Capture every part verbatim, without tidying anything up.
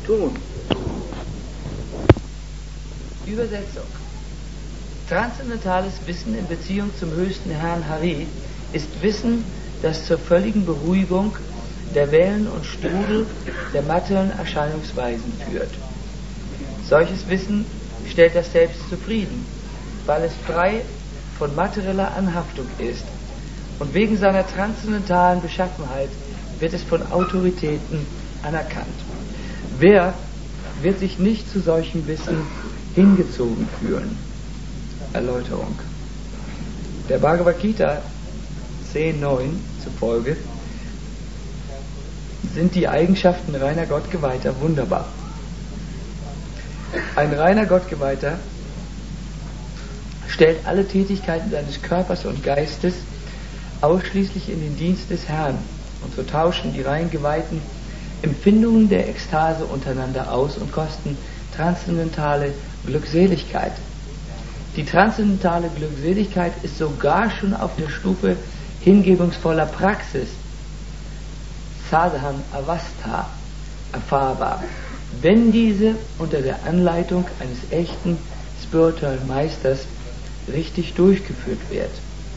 tun. Übersetzung. Transzendentales Wissen in Beziehung zum höchsten Herrn Hari ist Wissen, das zur völligen Beruhigung der Wellen und Strudel der materiellen Erscheinungsweisen führt. Solches Wissen stellt das Selbst zufrieden, weil es frei von materieller Anhaftung ist, und wegen seiner transzendentalen Beschaffenheit wird es von Autoritäten anerkannt. Wer wird sich nicht zu solchem Wissen hingezogen fühlen? Erläuterung. Der Bhagavad Gita zehn neun zufolge sind die Eigenschaften reiner Gottgeweihter wunderbar. Ein reiner Gottgeweihter stellt alle Tätigkeiten seines Körpers und Geistes ausschließlich in den Dienst des Herrn, und so tauschen die rein Geweihten Empfindungen der Ekstase untereinander aus und kosten transzendentale Glückseligkeit. Die transzendentale Glückseligkeit ist sogar schon auf der Stufe hingebungsvoller Praxis, Sadhan Avastha, erfahrbar, wenn diese unter der Anleitung eines echten Spiritual Meisters richtig durchgeführt wird.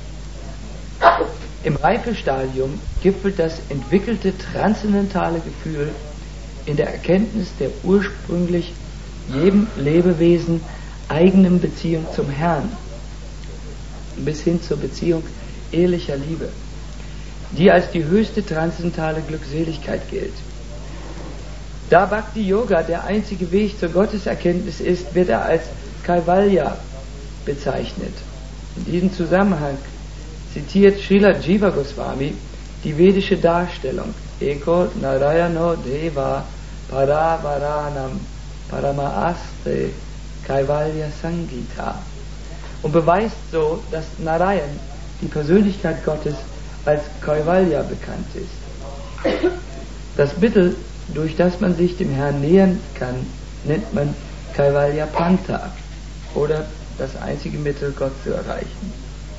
Im Reifestadium gipfelt das entwickelte transzendentale Gefühl in der Erkenntnis der ursprünglich jedem Lebewesen eigenen Beziehung zum Herrn, bis hin zur Beziehung ehrlicher Liebe, die als die höchste transzendentale Glückseligkeit gilt. Da Bhakti Yoga der einzige Weg zur Gotteserkenntnis ist, wird er als Kaivalya bezeichnet. In diesem Zusammenhang zitiert Srila Jiva Goswami die vedische Darstellung Eko Narayano Deva Paravaranam Paramaaste Kaivalya Sangita und beweist so, dass Narayan, die Persönlichkeit Gottes, als Kaivalya bekannt ist. Das Mittel, durch das man sich dem Herrn nähern kann, nennt man Kaivalya Pantha oder das einzige Mittel, Gott zu erreichen.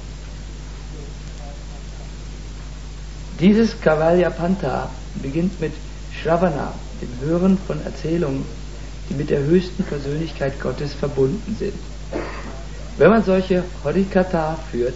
Dieses Kaivalya Pantha beginnt mit Shravana, dem Hören von Erzählungen, die mit der höchsten Persönlichkeit Gottes verbunden sind. Wenn man solche Harikatha führt,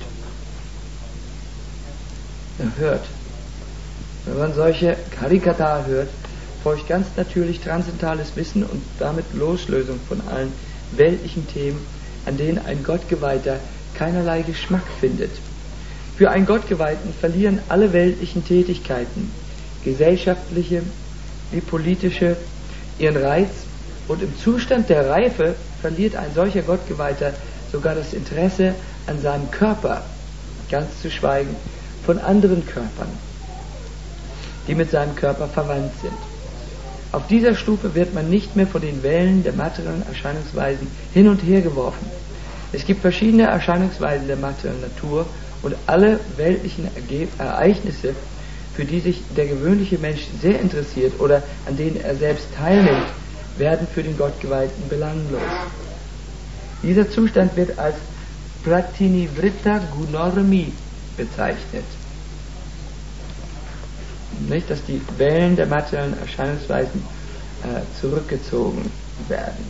hört, wenn man solche Harikatha hört, folgt ganz natürlich transzendentales Wissen und damit Loslösung von allen weltlichen Themen, an denen ein Gottgeweihter keinerlei Geschmack findet. Für einen Gottgeweihten verlieren alle weltlichen Tätigkeiten, gesellschaftliche wie politische, ihren Reiz, und im Zustand der Reife verliert ein solcher Gottgeweihter sogar das Interesse an seinem Körper, ganz zu schweigen von anderen Körpern, die mit seinem Körper verwandt sind. Auf dieser Stufe wird man nicht mehr von den Wellen der materiellen Erscheinungsweisen hin und her geworfen. Es gibt verschiedene Erscheinungsweisen der materiellen Natur, und alle weltlichen Ereignisse, für die sich der gewöhnliche Mensch sehr interessiert oder an denen er selbst teilnimmt, werden für den Gottgeweihten belanglos. Dieser Zustand wird als Pratinivritta Gunormi bezeichnet. Nicht, dass die Wellen der materiellen Erscheinungsweisen äh, zurückgezogen werden.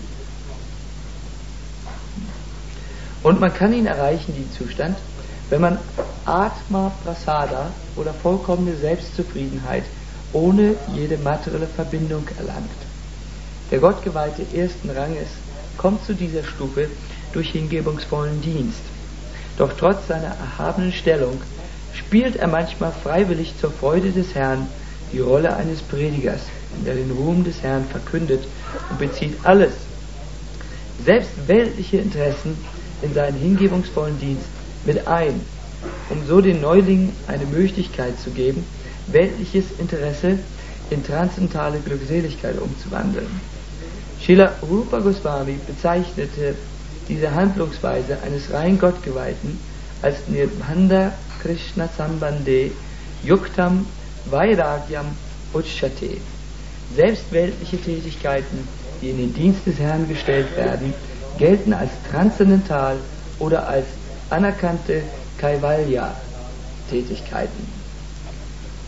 Und man kann ihn erreichen, diesen Zustand, wenn man Atma Prasada oder vollkommene Selbstzufriedenheit ohne jede materielle Verbindung erlangt. Der Gottgeweihte ersten Ranges kommt zu dieser Stufe durch hingebungsvollen Dienst. Doch trotz seiner erhabenen Stellung spielt er manchmal freiwillig zur Freude des Herrn die Rolle eines Predigers, der den Ruhm des Herrn verkündet, und bezieht alles, selbst weltliche Interessen, in seinen hingebungsvollen Dienst mit ein, um so den Neulingen eine Möglichkeit zu geben, weltliches Interesse in transzendentale Glückseligkeit umzuwandeln. Srila Rupa Goswami bezeichnete diese Handlungsweise eines rein Gottgeweihten als Nirbandha Krishna Sambandhe Yuktam Vairagyam Uchchate. Selbst weltliche Tätigkeiten, die in den Dienst des Herrn gestellt werden, gelten als transzendental oder als anerkannte Kaivalya-Tätigkeiten.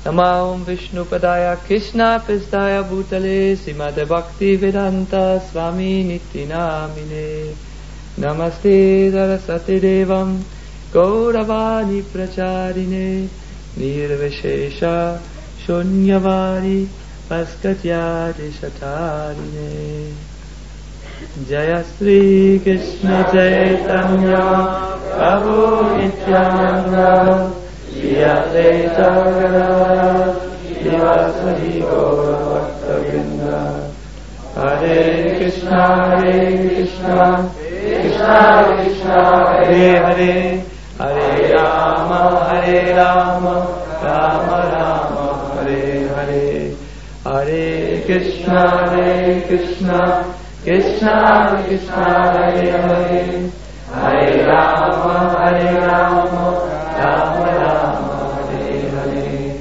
Namah Vishnupadaya Krishna Prestaya Bhutale Srimate Bhakti Vedanta Swami Niti Namine Namaste Saraswati Devam Gauravani Pracharine Nirvishesha Shunyavadi Paskatyadi Shatarine Jaya Sri Krishna Chaitanya Prabhu Nityananda Shri Advaita Gadadhara Srivasadi Gaura Bhaktavrinda Hare Krishna Hare Krishna Krishna Krishna Hare Hare Hare Rama Hare Rama Rama Rama Hare Hare Hare Krishna Hare Krishna Krishna Krishna Hare Hare Hare Rama Hare Rama Rama Rama Hare Hare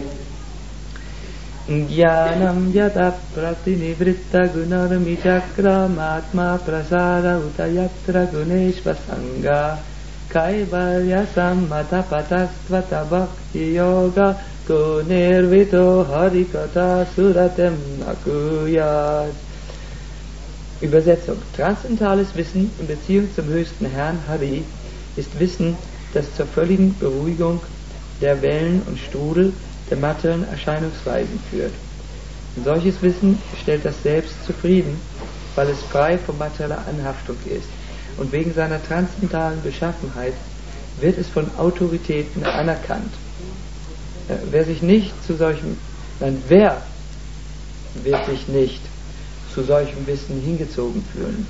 Jnanam yata pratinivritta gunarmi chakramatma prasada utayatra guneshva sangha kaivalya sammata patastvata bhakti yoga gunirvito harikata suratem nakuyat. Übersetzung. Transzendentales Wissen in Beziehung zum höchsten Herrn Hari ist Wissen, das zur völligen Beruhigung der Wellen und Strudel der materiellen Erscheinungsweisen führt. Und solches Wissen stellt das Selbst zufrieden, weil es frei von materieller Anhaftung ist. Und wegen seiner transzendentalen Beschaffenheit wird es von Autoritäten anerkannt. Äh, wer sich nicht zu solchem, nein, wer wird sich nicht zu solchem Wissen hingezogen fühlen?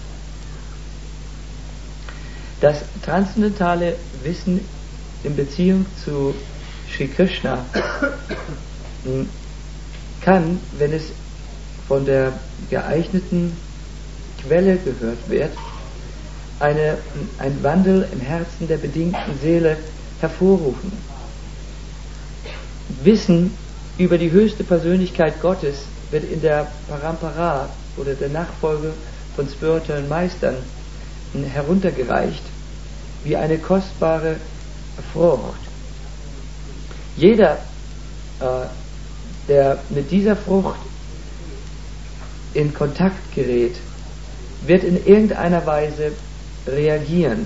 Das transzendentale Wissen in Beziehung zu Sri Krishna kann, wenn es von der geeigneten Quelle gehört wird, eine, ein Wandel im Herzen der bedingten Seele hervorrufen. Wissen über die höchste Persönlichkeit Gottes wird in der Parampara oder der Nachfolge von spirituellen Meistern heruntergereicht wie eine kostbare Frucht. Jeder, äh, der mit dieser Frucht in Kontakt gerät, wird in irgendeiner Weise reagieren.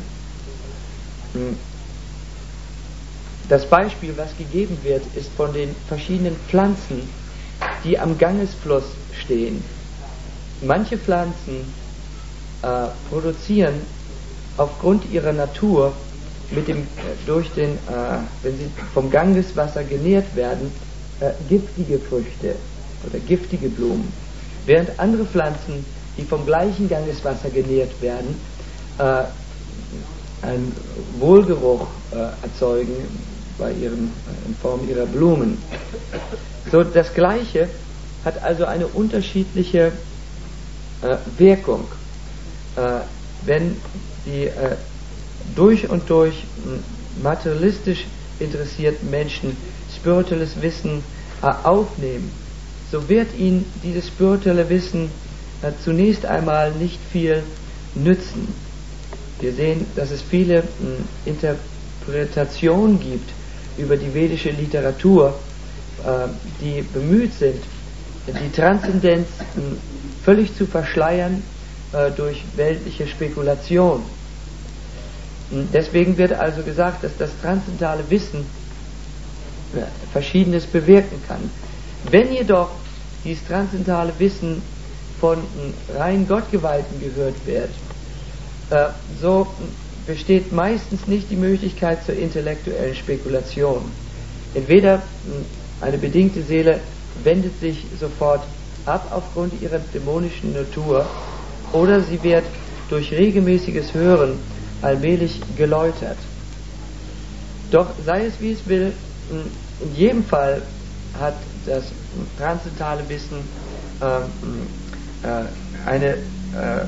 Das Beispiel, was gegeben wird, ist von den verschiedenen Pflanzen, die am Gangesfluss stehen. Manche Pflanzen äh, produzieren aufgrund ihrer Natur mit dem, äh, durch den, äh, wenn sie vom Gangeswasser genährt werden, äh, giftige Früchte oder giftige Blumen, während andere Pflanzen, die vom gleichen Gangeswasser genährt werden, äh, einen Wohlgeruch äh, erzeugen bei ihren, äh, in Form ihrer Blumen. So, das Gleiche hat also eine unterschiedliche äh, Wirkung. Äh, wenn die äh, durch und durch materialistisch interessierten Menschen spirituelles Wissen äh, aufnehmen, so wird ihnen dieses spirituelle Wissen äh, zunächst einmal nicht viel nützen. Wir sehen, dass es viele äh, Interpretationen gibt über die vedische Literatur, äh, die bemüht sind, die Transzendenz äh, völlig zu verschleiern äh, durch weltliche Spekulation. Deswegen wird also gesagt, dass das transzendentale Wissen äh, Verschiedenes bewirken kann. Wenn jedoch dieses transzendentale Wissen von äh, rein Gottgeweihten gehört wird, äh, so besteht meistens nicht die Möglichkeit zur intellektuellen Spekulation. Entweder äh, eine bedingte Seele wendet sich sofort ab aufgrund ihrer dämonischen Natur, oder sie wird durch regelmäßiges Hören allmählich geläutert. Doch sei es wie es will, in jedem Fall hat das transzendentale Wissen äh, äh, eine, äh,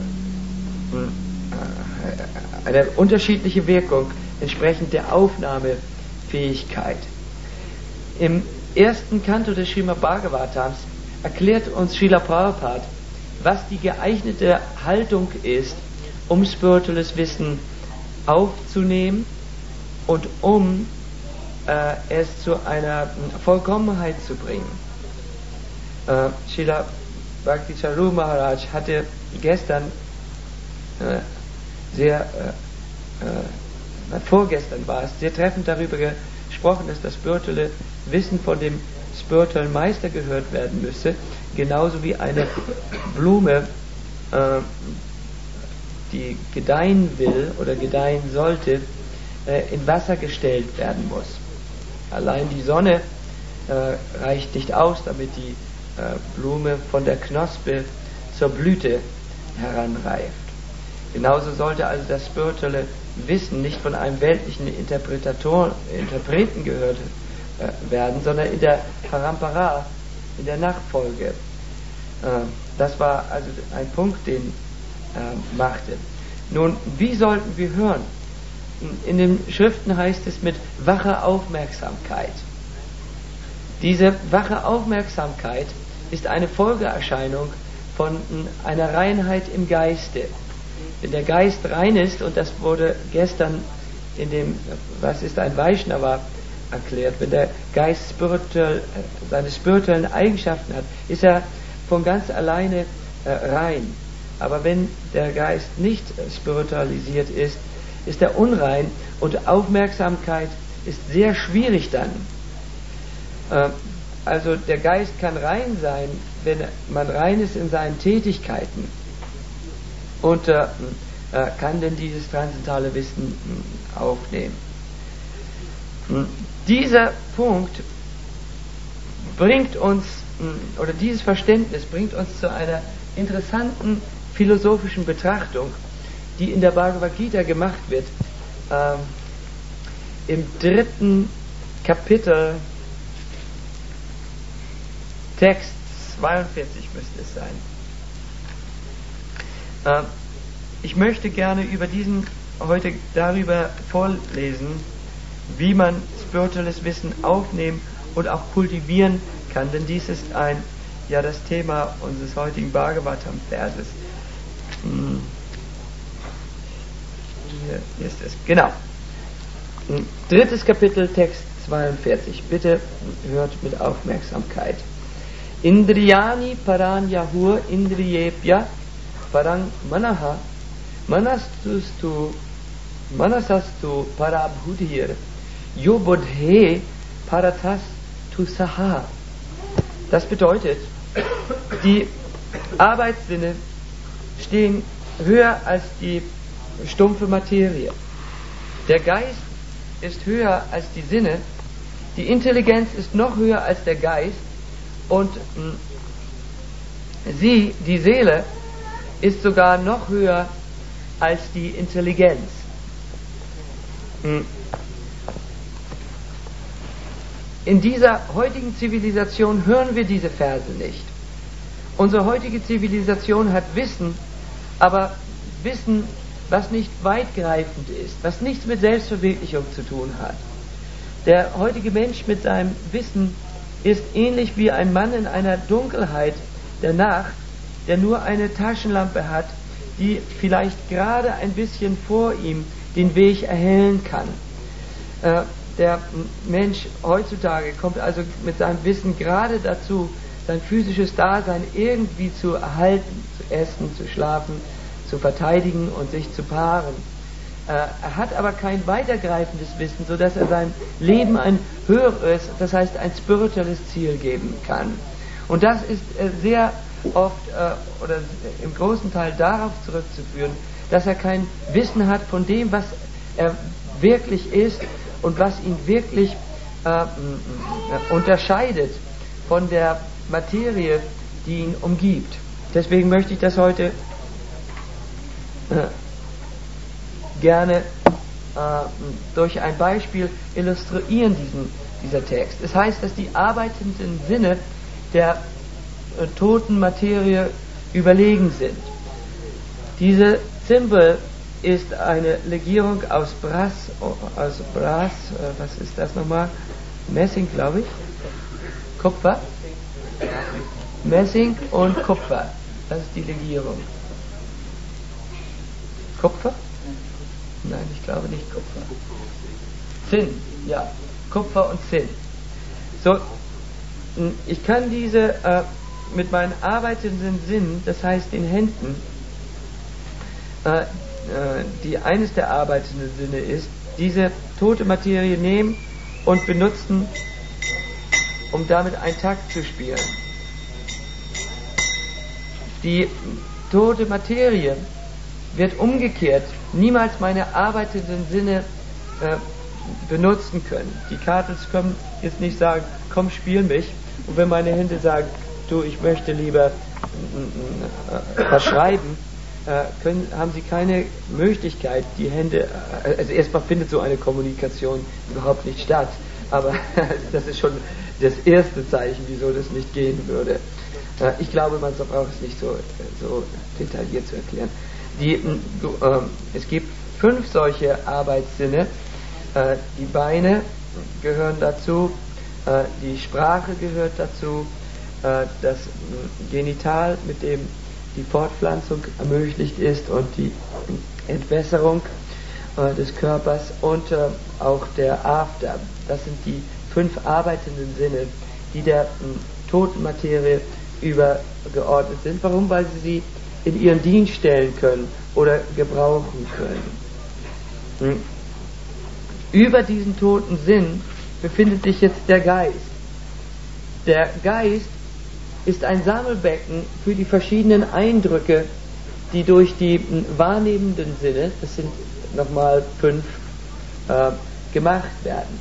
eine unterschiedliche Wirkung entsprechend der Aufnahmefähigkeit. Im ersten Kanto des Srimad Bhagavatams erklärt uns Srila Prabhupada, was die geeignete Haltung ist, um spirituelles Wissen aufzunehmen und um äh, es zu einer Vollkommenheit zu bringen. Äh, Srila Bhakti-Charu Maharaj hatte gestern äh, sehr, äh, äh, vorgestern war es, sehr treffend darüber gesprochen, dass das spirituelle Wissen von dem spirituellen Meister gehört werden müsse, genauso wie eine Blume, äh, die gedeihen will oder gedeihen sollte, äh, in Wasser gestellt werden muss. Allein die Sonne äh, reicht nicht aus, damit die äh, Blume von der Knospe zur Blüte heranreift. Genauso sollte also das spirituelle Wissen nicht von einem weltlichen Interpretator, Interpreten gehört äh, werden, sondern in der Parampara, in der Nachfolge. Äh, das war also ein Punkt, den äh, machte. Nun, wie sollten wir hören? In den Schriften heißt es mit wacher Aufmerksamkeit. Diese wache Aufmerksamkeit ist eine Folgeerscheinung von einer Reinheit im Geiste. Wenn der Geist rein ist, und das wurde gestern in dem, was ist ein Vaishnava, erklärt, wenn der Geist spirituell, seine spirituellen Eigenschaften hat, ist er von ganz alleine äh, rein. Aber wenn der Geist nicht spiritualisiert ist, ist er unrein, und Aufmerksamkeit ist sehr schwierig dann. Äh, also der Geist kann rein sein, wenn man rein ist in seinen Tätigkeiten und äh, äh, kann denn dieses transzendentale Wissen äh, aufnehmen. Dieser Punkt bringt uns, äh, oder dieses Verständnis bringt uns zu einer interessanten philosophischen Betrachtung, die in der Bhagavad Gita gemacht wird, ähm, im dritten Kapitel, Text zweiundvierzig müsste es sein. Ähm, ich möchte gerne über diesen, heute darüber vorlesen, wie man spirituelles Wissen aufnehmen und auch kultivieren kann, denn dies ist ein, ja, das Thema unseres heutigen Bhagavatam-Verses. Hm. Hier ist es, genau. Drittes Kapitel, Text zweiundvierzig. Bitte hört mit Aufmerksamkeit. Indriyani paranyahur indriyepya parang manaha manastustu manasastu parabhudhir yobodhe paratas tu saha. Das bedeutet, die Arbeitssinne stehen höher als die stumpfe Materie. Der Geist ist höher als die Sinne, die Intelligenz ist noch höher als der Geist, und mh, sie, die Seele, ist sogar noch höher als die Intelligenz. Mh. In dieser heutigen Zivilisation hören wir diese Verse nicht. Unsere heutige Zivilisation hat Wissen, aber Wissen, was nicht weitgreifend ist, was nichts mit Selbstverwirklichung zu tun hat. Der heutige Mensch mit seinem Wissen ist ähnlich wie ein Mann in einer Dunkelheit der Nacht, der nur eine Taschenlampe hat, die vielleicht gerade ein bisschen vor ihm den Weg erhellen kann. Äh, der Mensch heutzutage kommt also mit seinem Wissen gerade dazu, sein physisches Dasein irgendwie zu erhalten, zu essen, zu schlafen, zu verteidigen und sich zu paaren. Äh, er hat aber kein weitergreifendes Wissen, sodass er seinem Leben ein höheres, das heißt ein spirituelles Ziel geben kann. Und das ist äh, sehr oft äh, oder im großen Teil darauf zurückzuführen, dass er kein Wissen hat von dem, was er wirklich ist und was ihn wirklich äh, unterscheidet von der Materie, die ihn umgibt. Deswegen möchte ich das heute gerne äh, durch ein Beispiel illustrieren, diesen, dieser Text. Es heißt, dass die arbeitenden Sinne der äh, toten Materie überlegen sind. Diese Zimbel ist eine Legierung aus Brass, aus Brass, äh, was ist das nochmal? Messing, glaube ich. Kupfer. Messing und Kupfer. Das ist die Legierung. Kupfer? Nein, ich glaube nicht Kupfer. Zinn, ja. Kupfer und Zinn. So, ich kann diese äh, mit meinen arbeitenden Sinnen, das heißt den Händen, äh, äh, die eines der arbeitenden Sinne ist, diese tote Materie nehmen und benutzen, um damit einen Takt zu spielen. Die tote Materie wird umgekehrt niemals meine arbeitenden Sinne äh, benutzen können. Die Kartels können jetzt nicht sagen, komm, spiel mich. Und wenn meine Hände sagen, du, ich möchte lieber äh, was schreiben, äh, können, haben sie keine Möglichkeit, die Hände, äh, also erstmal findet so eine Kommunikation überhaupt nicht statt. Aber das ist schon das erste Zeichen, wieso das nicht gehen würde. Äh, ich glaube, man braucht es nicht so, so detailliert zu erklären. Die, äh, es gibt fünf solche Arbeitssinne. Äh, die Beine gehören dazu, äh, die Sprache gehört dazu, äh, das äh, Genital, mit dem die Fortpflanzung ermöglicht ist und die Entwässerung äh, des Körpers und äh, auch der After. Das sind die fünf arbeitenden Sinne, die der äh, toten Materie übergeordnet sind. Warum? Weil sie sie in ihren Dienst stellen können oder gebrauchen können. Hm. Über diesen toten Sinn befindet sich jetzt der Geist. Der Geist ist ein Sammelbecken für die verschiedenen Eindrücke, die durch die wahrnehmenden Sinne, das sind nochmal fünf, äh, gemacht werden.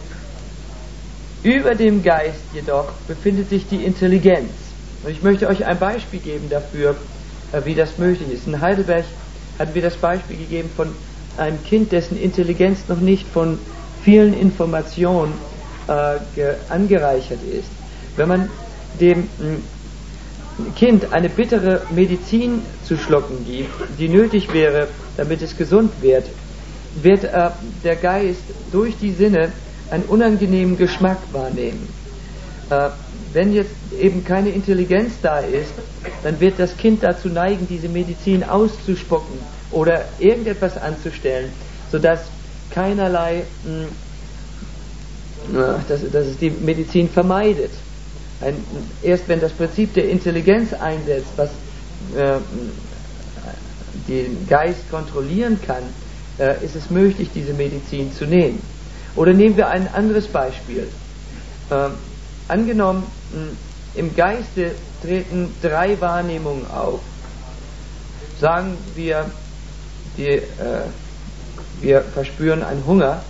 Über dem Geist jedoch befindet sich die Intelligenz. Und ich möchte euch ein Beispiel geben dafür, äh, wie das möglich ist. In Heidelberg hatten wir das Beispiel gegeben von einem Kind, dessen Intelligenz noch nicht von vielen Informationen äh, ge- angereichert ist. Wenn man dem mh, Kind eine bittere Medizin zu schlucken gibt, die nötig wäre, damit es gesund wird, wird äh, der Geist durch die Sinne einen unangenehmen Geschmack wahrnehmen. Äh, wenn jetzt eben keine Intelligenz da ist, dann wird das Kind dazu neigen, diese Medizin auszuspucken oder irgendetwas anzustellen, sodass keinerlei, mh, dass, dass es die Medizin vermeidet. Ein, erst wenn das Prinzip der Intelligenz einsetzt, was äh, den Geist kontrollieren kann, äh, ist es möglich, diese Medizin zu nehmen. Oder nehmen wir ein anderes Beispiel. Äh, angenommen, mh, im Geiste treten drei Wahrnehmungen auf. Sagen wir, die, äh, wir verspüren einen Hunger,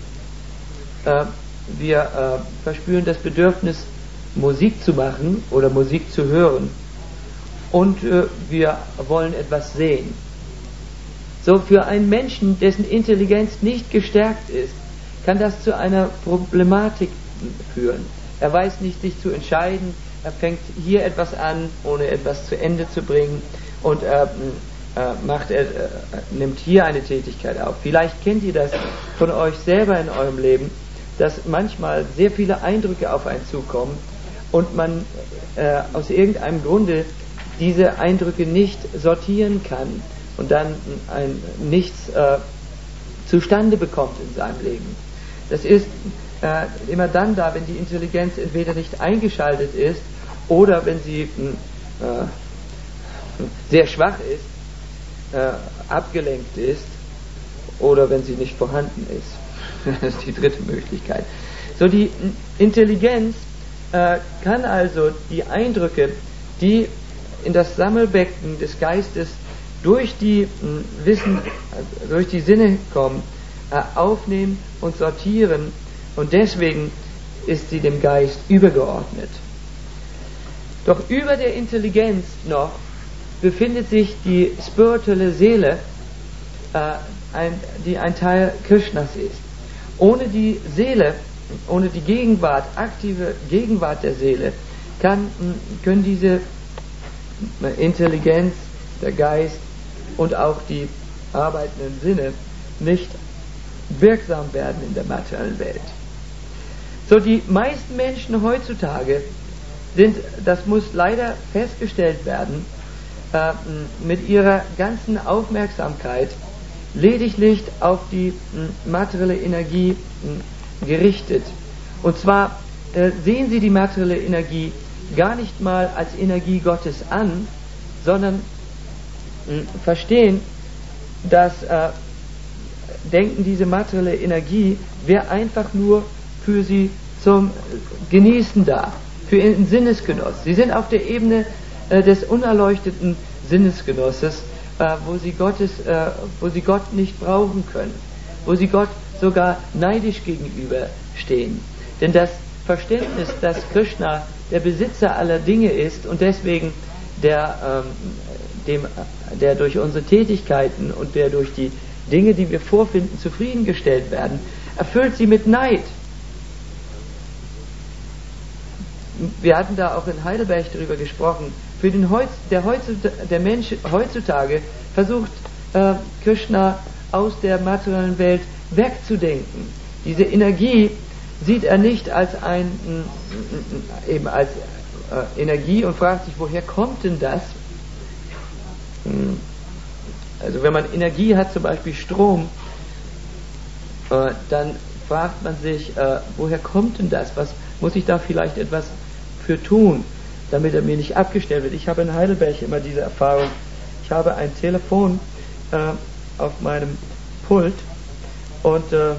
äh, wir äh, verspüren das Bedürfnis, Musik zu machen oder Musik zu hören und äh, wir wollen etwas sehen. So, für einen Menschen, dessen Intelligenz nicht gestärkt ist, kann das zu einer Problematik führen. Er weiß nicht, sich zu entscheiden, er fängt hier etwas an, ohne etwas zu Ende zu bringen und äh, äh, macht er, äh, nimmt hier eine Tätigkeit auf. Vielleicht kennt ihr das von euch selber in eurem Leben, dass manchmal sehr viele Eindrücke auf einen zukommen und man äh, aus irgendeinem Grunde diese Eindrücke nicht sortieren kann und dann ein nichts äh, zustande bekommt in seinem Leben. Das ist äh, immer dann da, wenn die Intelligenz entweder nicht eingeschaltet ist oder wenn sie äh, sehr schwach ist, äh, abgelenkt ist oder wenn sie nicht vorhanden ist. Das ist die dritte Möglichkeit. So, die Intelligenz äh, kann also die Eindrücke, die in das Sammelbecken des Geistes durch die äh, Wissen, äh, durch die Sinne kommen, äh, aufnehmen und sortieren, und deswegen ist sie dem Geist übergeordnet. Doch über der Intelligenz noch befindet sich die spirituelle Seele, äh, ein, die ein Teil Krishnas ist. Ohne die Seele, ohne die Gegenwart, aktive Gegenwart der Seele, kann, können diese Intelligenz, der Geist und auch die arbeitenden Sinne nicht wirksam werden in der materiellen Welt. So, die meisten Menschen heutzutage sind, das muss leider festgestellt werden, äh, mit ihrer ganzen Aufmerksamkeit lediglich auf die mh, materielle Energie gerichtet. Und zwar äh, sehen Sie die materielle Energie gar nicht mal als Energie Gottes an, sondern mh, verstehen, dass äh, denken, diese materielle Energie wäre einfach nur für Sie zum Genießen da, für Ihren Sinnesgenuss. Sie sind auf der Ebene äh, des unerleuchteten Sinnesgenusses, äh, wo Sie Gottes, äh, wo Sie Gott nicht brauchen können, wo Sie Gott sogar neidisch gegenüberstehen. Denn das Verständnis, dass Krishna der Besitzer aller Dinge ist und deswegen der, ähm, dem, der durch unsere Tätigkeiten und der durch die Dinge, die wir vorfinden, zufriedengestellt werden, erfüllt sie mit Neid. Wir hatten da auch in Heidelberg darüber gesprochen. Für den Heutz, der, Heutzutage, der Mensch heutzutage versucht äh, Krishna aus der materiellen Welt wegzudenken. Diese Energie sieht er nicht als ein eben als äh, Energie und fragt sich, woher kommt denn das? Hm. Also wenn man Energie hat, zum Beispiel Strom, äh, dann fragt man sich, äh, woher kommt denn das? Was muss ich da vielleicht etwas für tun, damit er mir nicht abgestellt wird? Ich habe in Heidelberg immer diese Erfahrung. Ich habe ein Telefon äh, auf meinem Pult und äh,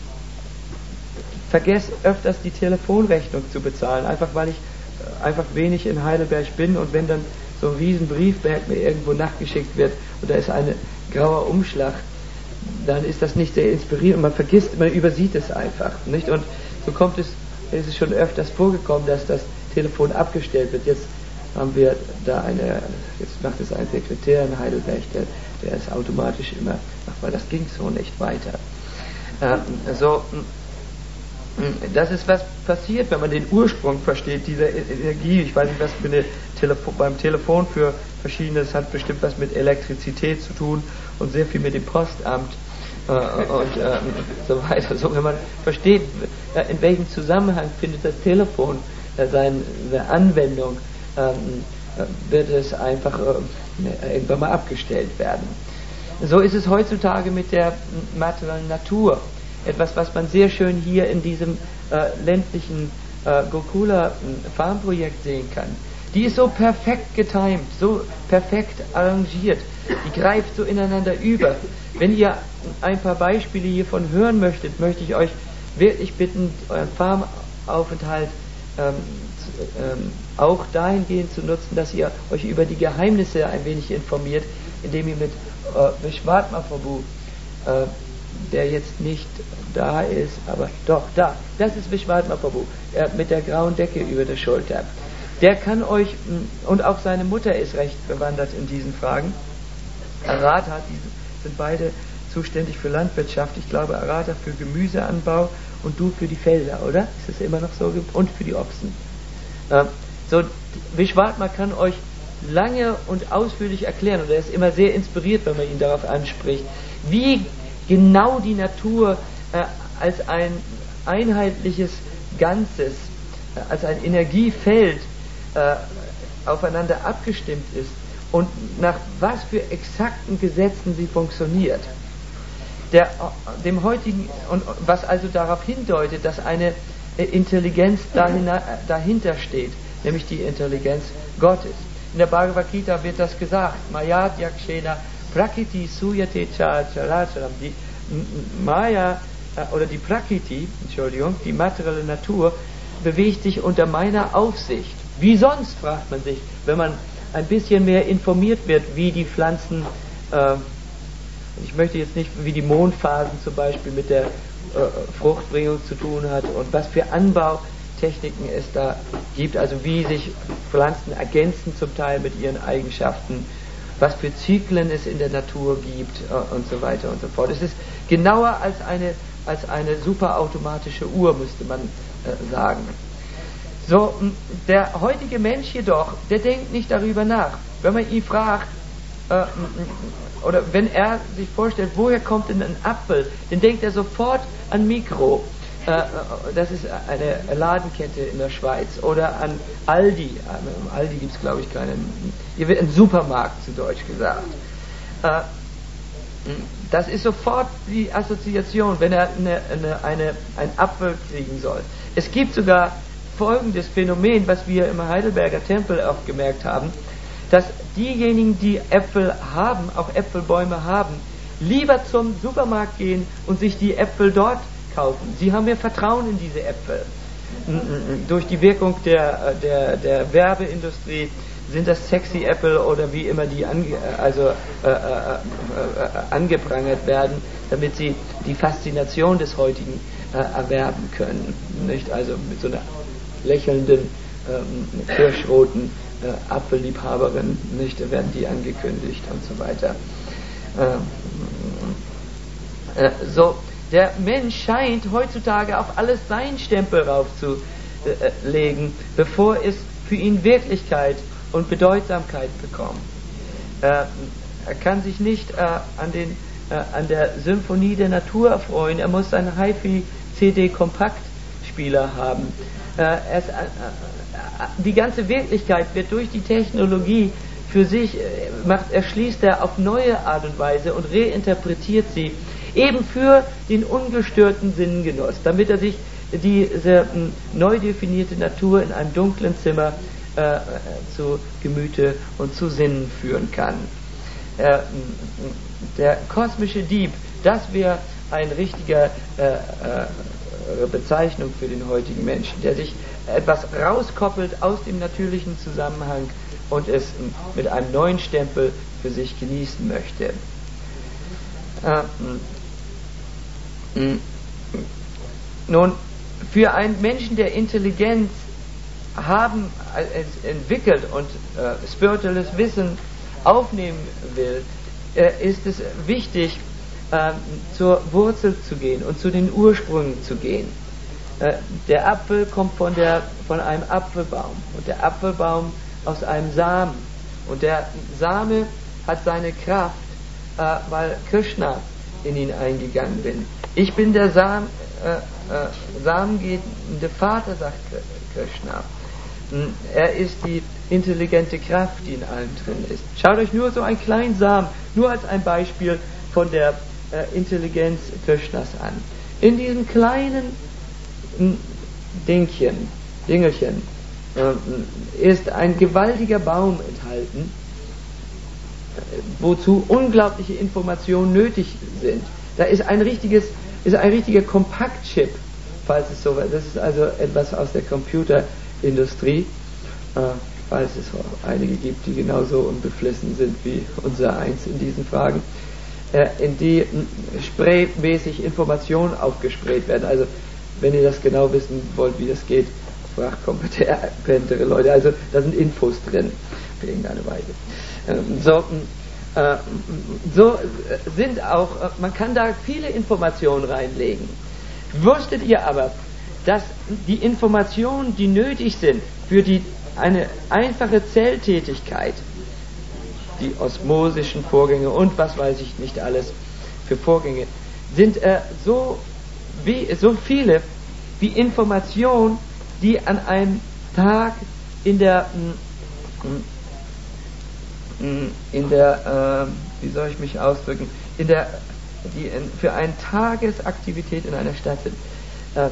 vergesse öfters die Telefonrechnung zu bezahlen, einfach weil ich äh, einfach wenig in Heidelberg bin, und wenn dann so ein riesen Briefberg mir irgendwo nachgeschickt wird und da ist ein grauer Umschlag, dann ist das nicht sehr inspirierend und man vergisst, man übersieht es einfach, nicht? Und so kommt es, ist es schon öfters vorgekommen, dass das Telefon abgestellt wird. Jetzt haben wir da eine, jetzt macht es ein Sekretär in Heidelberg, der, der ist automatisch immer, ach, weil das ging so nicht weiter. Äh, so, das ist, was passiert, wenn man den Ursprung versteht, dieser Energie. Ich weiß nicht, was für eine Telefon, beim Telefon für verschiedenes hat bestimmt was mit Elektrizität zu tun und sehr viel mit dem Postamt äh, und äh, so weiter. So, wenn man versteht, äh, in welchem Zusammenhang findet das Telefon äh, seine Anwendung, äh, wird es einfach äh, irgendwann mal abgestellt werden. So ist es heutzutage mit der materiellen Natur. Etwas, was man sehr schön hier in diesem äh, ländlichen äh, Gokula Farmprojekt sehen kann. Die ist so perfekt getimt, so perfekt arrangiert. Die greift so ineinander über. Wenn ihr ein paar Beispiele hiervon hören möchtet, möchte ich euch wirklich bitten, euren Farmaufenthalt ähm, zu, ähm, auch dahingehend zu nutzen, dass ihr euch über die Geheimnisse ein wenig informiert, indem ihr mit äh, Vishvatma Prabhu, äh, der jetzt nicht da ist, aber doch, da, das ist Vishvatma Prabhu, er mit der grauen Decke über der Schulter. Der kann euch, und auch seine Mutter ist recht bewandert in diesen Fragen. Arata, die sind beide zuständig für Landwirtschaft. Ich glaube, Arata für Gemüseanbau und du für die Felder, oder? Ist es immer noch so? Und für die Ochsen. Ähm, so, Vishvatma kann euch lange und ausführlich erklären, und er ist immer sehr inspiriert, wenn man ihn darauf anspricht, wie genau die Natur äh, als ein einheitliches Ganzes, äh, als ein Energiefeld äh, aufeinander abgestimmt ist und nach was für exakten Gesetzen sie funktioniert. Der, dem heutigen, und was also darauf hindeutet, dass eine äh, Intelligenz dahin, äh, dahinter steht, nämlich die Intelligenz Gottes. In der Bhagavad Gita wird das gesagt, Mayat Yakshena Prakriti Suyate Characharam, die Maya äh, oder die Prakriti, Entschuldigung, die materielle Natur bewegt sich unter meiner Aufsicht. Wie sonst, fragt man sich, wenn man ein bisschen mehr informiert wird, wie die Pflanzen, äh, ich möchte jetzt nicht, wie die Mondphasen zum Beispiel mit der äh, Fruchtbringung zu tun hat und was für Anbautechniken es da gibt, also wie sich Pflanzen ergänzen zum Teil mit ihren Eigenschaften, was für Zyklen es in der Natur gibt äh, und so weiter und so fort. Es ist genauer als eine, als eine superautomatische Uhr, müsste man äh, sagen. So, der heutige Mensch jedoch, der denkt nicht darüber nach. Wenn man ihn fragt, äh, oder wenn er sich vorstellt, woher kommt denn ein Apfel, dann denkt er sofort an Mikro. Äh, das ist eine Ladenkette in der Schweiz. Oder an Aldi. Aldi gibt es, glaube ich, keinen. Hier wird ein Supermarkt, zu Deutsch gesagt. Äh, das ist sofort die Assoziation, wenn er eine, eine, eine, einen Apfel kriegen soll. Es gibt sogar folgendes Phänomen, was wir im Heidelberger Tempel auch gemerkt haben, dass diejenigen, die Äpfel haben, auch Äpfelbäume haben, lieber zum Supermarkt gehen und sich die Äpfel dort kaufen. Sie haben mehr Vertrauen in diese Äpfel. Durch die Wirkung der, der, der Werbeindustrie sind das sexy Äpfel oder wie immer die ange, also, äh, äh, äh, angeprangert werden, damit sie die Faszination des heutigen äh, erwerben können. Nicht? Also mit so einer lächelnden, äh, kirschroten äh, Apfelliebhaberin, nicht? Da werden die angekündigt und so weiter. Äh, äh, so, der Mensch scheint heutzutage auf alles seinen Stempel raufzulegen, bevor es für ihn Wirklichkeit und Bedeutsamkeit bekommt. Äh, er kann sich nicht äh, an, den, äh, an der Symphonie der Natur erfreuen, er muss einen HiFi-C D-Kompaktspieler haben. Äh, es, äh, äh, die ganze Wirklichkeit wird durch die Technologie für sich, äh, macht, erschließt er auf neue Art und Weise und reinterpretiert sie, eben für den ungestörten Sinnengenuss, damit er sich diese äh, neu definierte Natur in einem dunklen Zimmer äh, zu Gemüte und zu Sinnen führen kann. Äh, der kosmische Dieb, das wäre eine richtige äh, äh, Bezeichnung für den heutigen Menschen, der sich etwas rauskoppelt aus dem natürlichen Zusammenhang und es mit einem neuen Stempel für sich genießen möchte. Äh, Nun, für einen Menschen, der Intelligenz haben, äh, entwickelt und äh, spirituelles Wissen aufnehmen will, äh, ist es wichtig, äh, zur Wurzel zu gehen und zu den Ursprüngen zu gehen. Äh, der Apfel kommt von, der, von einem Apfelbaum und der Apfelbaum aus einem Samen. Und der Same hat seine Kraft, äh, weil Krishna in ihn eingegangen bin. Ich bin der Sam, äh, äh, samengebende Vater, sagt Krishna. Er ist die intelligente Kraft, die in allem drin ist. Schaut euch nur so einen kleinen Samen, nur als ein Beispiel von der äh, Intelligenz Krishnas an. In diesem kleinen m, Dingchen, Dingelchen, äh, ist ein gewaltiger Baum enthalten, wozu unglaubliche Informationen nötig sind. Da ist ein richtiges, ist ein richtiger Kompaktchip, falls es so war. Das ist also etwas aus der Computerindustrie, äh, falls es auch einige gibt, die genauso unbeflissen sind wie unser Eins in diesen Fragen, äh, in die spraymäßig Informationen aufgesprayt werden. Also, wenn ihr das genau wissen wollt, wie das geht, fragt kompetentere Leute. Also, da sind Infos drin, auf irgendeine Weise. So, äh, so sind auch, man kann da viele Informationen reinlegen. Wusstet ihr aber, dass die Informationen, die nötig sind für die, eine einfache Zelltätigkeit, die osmosischen Vorgänge und was weiß ich nicht alles für Vorgänge, sind äh, so, wie, so viele wie Informationen, die an einem Tag in der m, in der, äh, wie soll ich mich ausdrücken, in der, die in, für eine Tagesaktivität in einer Stadt sind. Äh,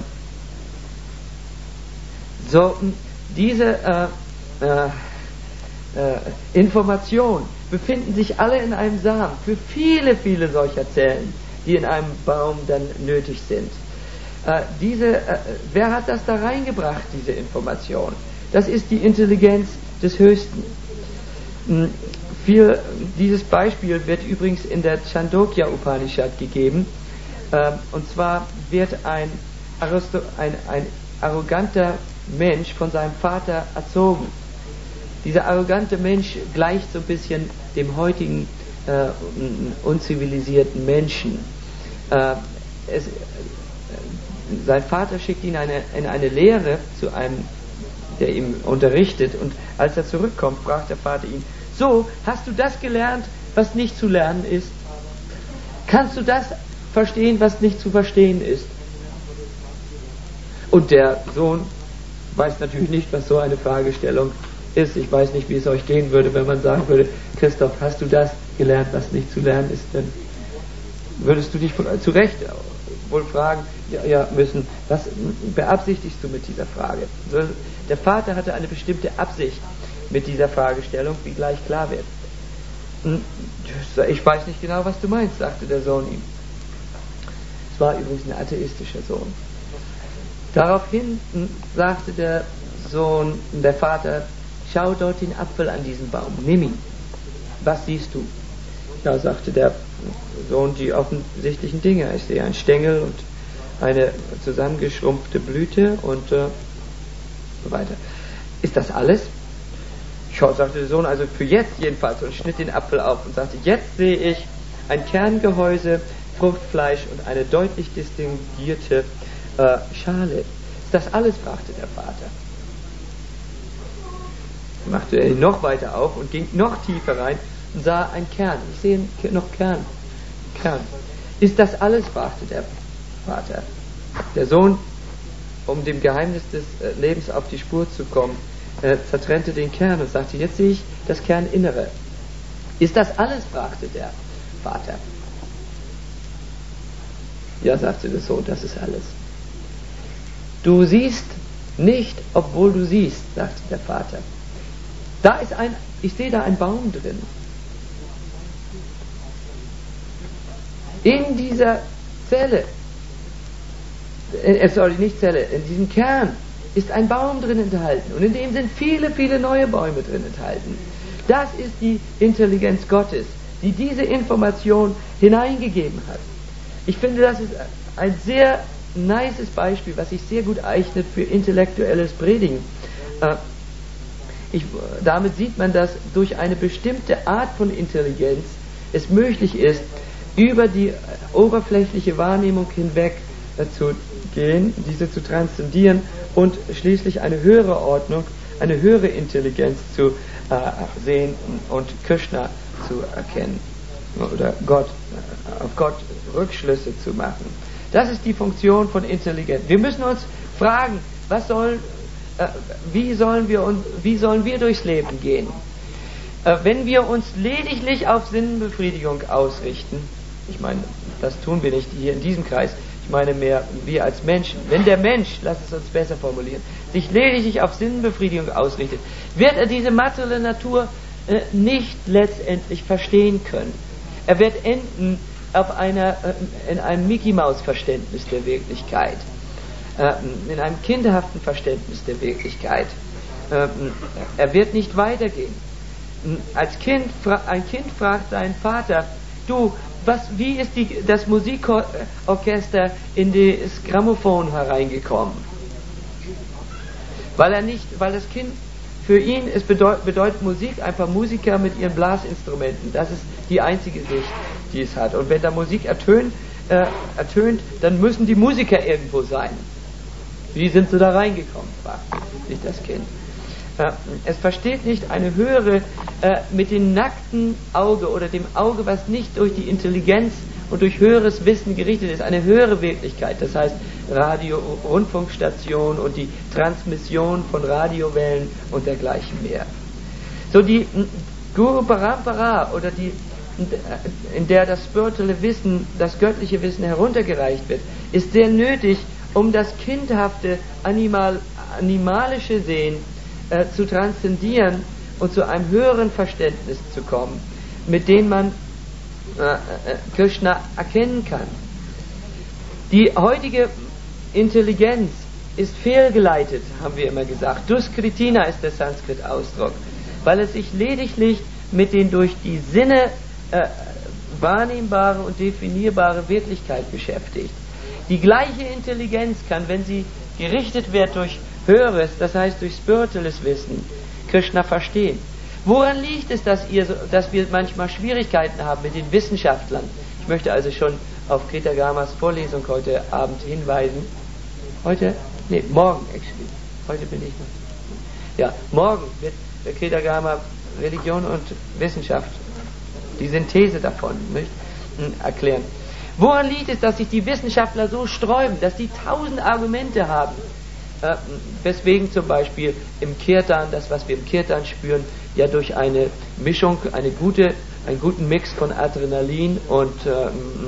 so, diese äh, äh, äh, Informationen befinden sich alle in einem Samen für viele, viele solcher Zellen, die in einem Baum dann nötig sind. Äh, diese, äh, wer hat das da reingebracht, diese Information? Das ist die Intelligenz des Höchsten. Viel, dieses Beispiel wird übrigens in der Chandogya Upanishad gegeben, äh, und zwar wird ein, Aristo, ein, ein arroganter Mensch von seinem Vater erzogen. Dieser arrogante Mensch gleicht so ein bisschen dem heutigen äh, unzivilisierten Menschen. Äh, es, sein Vater schickt ihn eine, in eine Lehre zu einem, der ihm unterrichtet, und als er zurückkommt, fragt der Vater ihn: So, hast du das gelernt, was nicht zu lernen ist? Kannst du das verstehen, was nicht zu verstehen ist? Und der Sohn weiß natürlich nicht, was so eine Fragestellung ist. Ich weiß nicht, wie es euch gehen würde, wenn man sagen würde: Christoph, hast du das gelernt, was nicht zu lernen ist? Dann würdest du dich zu Recht wohl fragen, ja, ja, müssen, was beabsichtigst du mit dieser Frage? Der Vater hatte eine bestimmte Absicht mit dieser Fragestellung, wie gleich klar wird. Ich weiß nicht genau, was du meinst, sagte der Sohn ihm. Es war übrigens ein atheistischer Sohn. Daraufhin sagte der Sohn, der Vater, schau dort den Apfel an diesem Baum, nimm ihn. Was siehst du? Ja, sagte der Sohn, die offensichtlichen Dinge. Ich sehe einen Stängel und eine zusammengeschrumpfte Blüte und äh, so weiter. Ist das alles? Ja, sagte der Sohn, also für jetzt jedenfalls, und schnitt den Apfel auf und sagte, jetzt sehe ich ein Kerngehäuse, Fruchtfleisch und eine deutlich distinguierte äh, Schale. Ist das alles? fragte der Vater. Machte er ihn noch weiter auf und ging noch tiefer rein und sah einen Kern. Ich sehe noch Kern. Kern. Ist das alles? fragte der Vater. Der Sohn, um dem Geheimnis des äh, Lebens auf die Spur zu kommen, äh, zertrennte den Kern und sagte, jetzt sehe ich das Kerninnere. Ist das alles? fragte der Vater. Ja, sagte der Sohn, das ist alles. Du siehst nicht, obwohl du siehst, sagte der Vater. Da ist ein, ich sehe da einen Baum drin. In dieser Zelle, äh, sorry, nicht Zelle, in diesem Kern ist ein Baum drin enthalten und in dem sind viele, viele neue Bäume drin enthalten. Das ist die Intelligenz Gottes, die diese Information hineingegeben hat. Ich finde, das ist ein sehr nices Beispiel, was sich sehr gut eignet für intellektuelles Predigen. Äh, ich, damit sieht man, dass durch eine bestimmte Art von Intelligenz es möglich ist, über die oberflächliche Wahrnehmung hinweg äh, zu gehen, diese zu transzendieren und schließlich eine höhere Ordnung, eine höhere Intelligenz zu äh, sehen und Krishna zu erkennen oder Gott, auf Gott Rückschlüsse zu machen. Das ist die Funktion von Intelligenz. Wir müssen uns fragen, was soll, äh, wie sollen wir uns, wie sollen wir durchs Leben gehen? Äh, wenn wir uns lediglich auf Sinnbefriedigung ausrichten, ich meine, das tun wir nicht hier in diesem Kreis, ich meine mehr wir als Menschen. Wenn der Mensch, lass es uns besser formulieren, sich lediglich auf Sinnbefriedigung ausrichtet, wird er diese materielle Natur äh, nicht letztendlich verstehen können. Er wird enden auf einer, äh, in einem Mickey-Maus-Verständnis der Wirklichkeit, äh, in einem kinderhaften Verständnis der Wirklichkeit. Äh, er wird nicht weitergehen. Als Kind, ein Kind fragt seinen Vater, du, was, wie ist die, das Musikorchester in das Grammophon hereingekommen? Weil er nicht, weil das Kind, für ihn es bedeut, bedeutet Musik einfach Musiker mit ihren Blasinstrumenten. Das ist die einzige Sicht, die es hat. Und wenn da Musik ertönt, äh, ertönt, dann müssen die Musiker irgendwo sein. Wie sind sie da reingekommen? fragt sich das Kind. Es versteht nicht eine höhere, äh, mit dem nackten Auge oder dem Auge, was nicht durch die Intelligenz und durch höheres Wissen gerichtet ist, eine höhere Wirklichkeit. Das heißt Radio, Rundfunkstation und die Transmission von Radiowellen und dergleichen mehr. So die Guru Parampara oder die, in der das spirituelle Wissen, das göttliche Wissen heruntergereicht wird, ist sehr nötig, um das kindhafte, animal, animalische Sehen Äh, zu transzendieren und zu einem höheren Verständnis zu kommen, mit dem man äh, äh, Krishna erkennen kann. Die heutige Intelligenz ist fehlgeleitet, haben wir immer gesagt. Duskritina ist der Sanskrit-Ausdruck, weil es sich lediglich mit den durch die Sinne äh, wahrnehmbare und definierbare Wirklichkeit beschäftigt. Die gleiche Intelligenz kann, wenn sie gerichtet wird durch Höheres, das heißt durch spirituelles Wissen, Krishna verstehen. Woran liegt es, dass, ihr, dass wir manchmal Schwierigkeiten haben mit den Wissenschaftlern? Ich möchte also schon auf Greta Gamas Vorlesung heute Abend hinweisen. Heute? Nee, morgen, actually. Heute bin ich noch. Ja, morgen wird Greta Gama Religion und Wissenschaft, die Synthese davon, nicht, erklären. Woran liegt es, dass sich die Wissenschaftler so sträuben, dass sie tausend Argumente haben, Äh, weswegen zum Beispiel im Kirtan, das was wir im Kirtan spüren, ja durch eine Mischung, eine gute, einen guten Mix von Adrenalin und äh,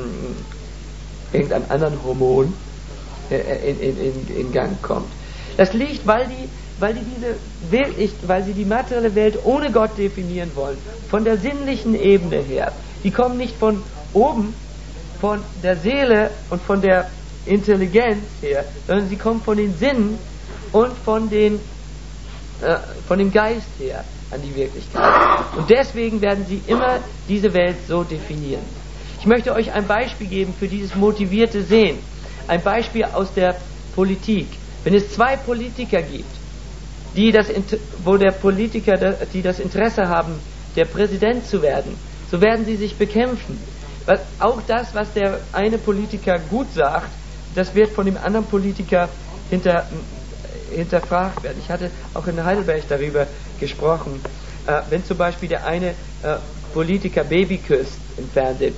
irgendeinem anderen Hormon äh, in, in, in, in Gang kommt. Das liegt, weil die, weil die diese wirklich, weil sie die materielle Welt ohne Gott definieren wollen, von der sinnlichen Ebene her. Die kommen nicht von oben, von der Seele und von der Intelligenz her, sondern sie kommen von den Sinnen und von den äh, von dem Geist her an die Wirklichkeit. Und deswegen werden sie immer diese Welt so definieren. Ich möchte euch ein Beispiel geben für dieses motivierte Sehen. Ein Beispiel aus der Politik. Wenn es zwei Politiker gibt, die das, wo der Politiker, die das Interesse haben, der Präsident zu werden, so werden sie sich bekämpfen. Auch das, was der eine Politiker gut sagt, das wird von dem anderen Politiker hinter, hinterfragt werden. Ich hatte auch in Heidelberg darüber gesprochen. Äh, wenn zum Beispiel der eine äh, Politiker Baby küsst im Fernsehen,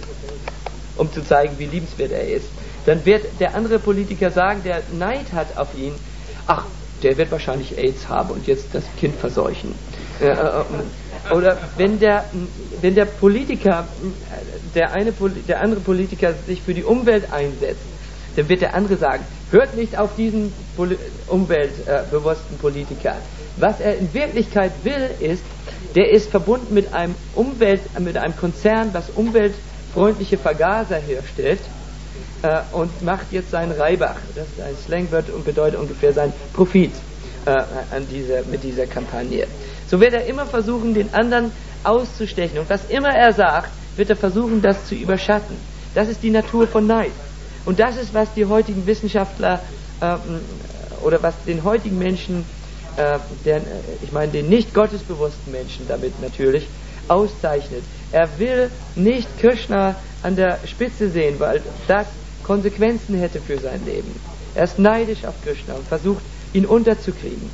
um zu zeigen, wie liebenswert er ist, dann wird der andere Politiker sagen, der Neid hat auf ihn, ach, der wird wahrscheinlich AIDS haben und jetzt das Kind verseuchen. Äh, äh, oder wenn der, wenn der Politiker, der, eine, der andere Politiker sich für die Umwelt einsetzt, dann wird der andere sagen, hört nicht auf diesen Poli- umweltbewussten Politiker. Was er in Wirklichkeit will, ist, der ist verbunden mit einem Umwelt, mit einem Konzern, was umweltfreundliche Vergaser herstellt, äh, und macht jetzt seinen Reibach. Das ist ein Slangwort und bedeutet ungefähr seinen Profit äh, an dieser, mit dieser Kampagne. So wird er immer versuchen, den anderen auszustechen. Und was immer er sagt, wird er versuchen, das zu überschatten. Das ist die Natur von Neid. Und das ist, was die heutigen Wissenschaftler äh, oder was den heutigen Menschen, äh, der, ich meine den nicht gottesbewussten Menschen damit natürlich, auszeichnet. Er will nicht Krishna an der Spitze sehen, weil das Konsequenzen hätte für sein Leben. Er ist neidisch auf Krishna und versucht, ihn unterzukriegen.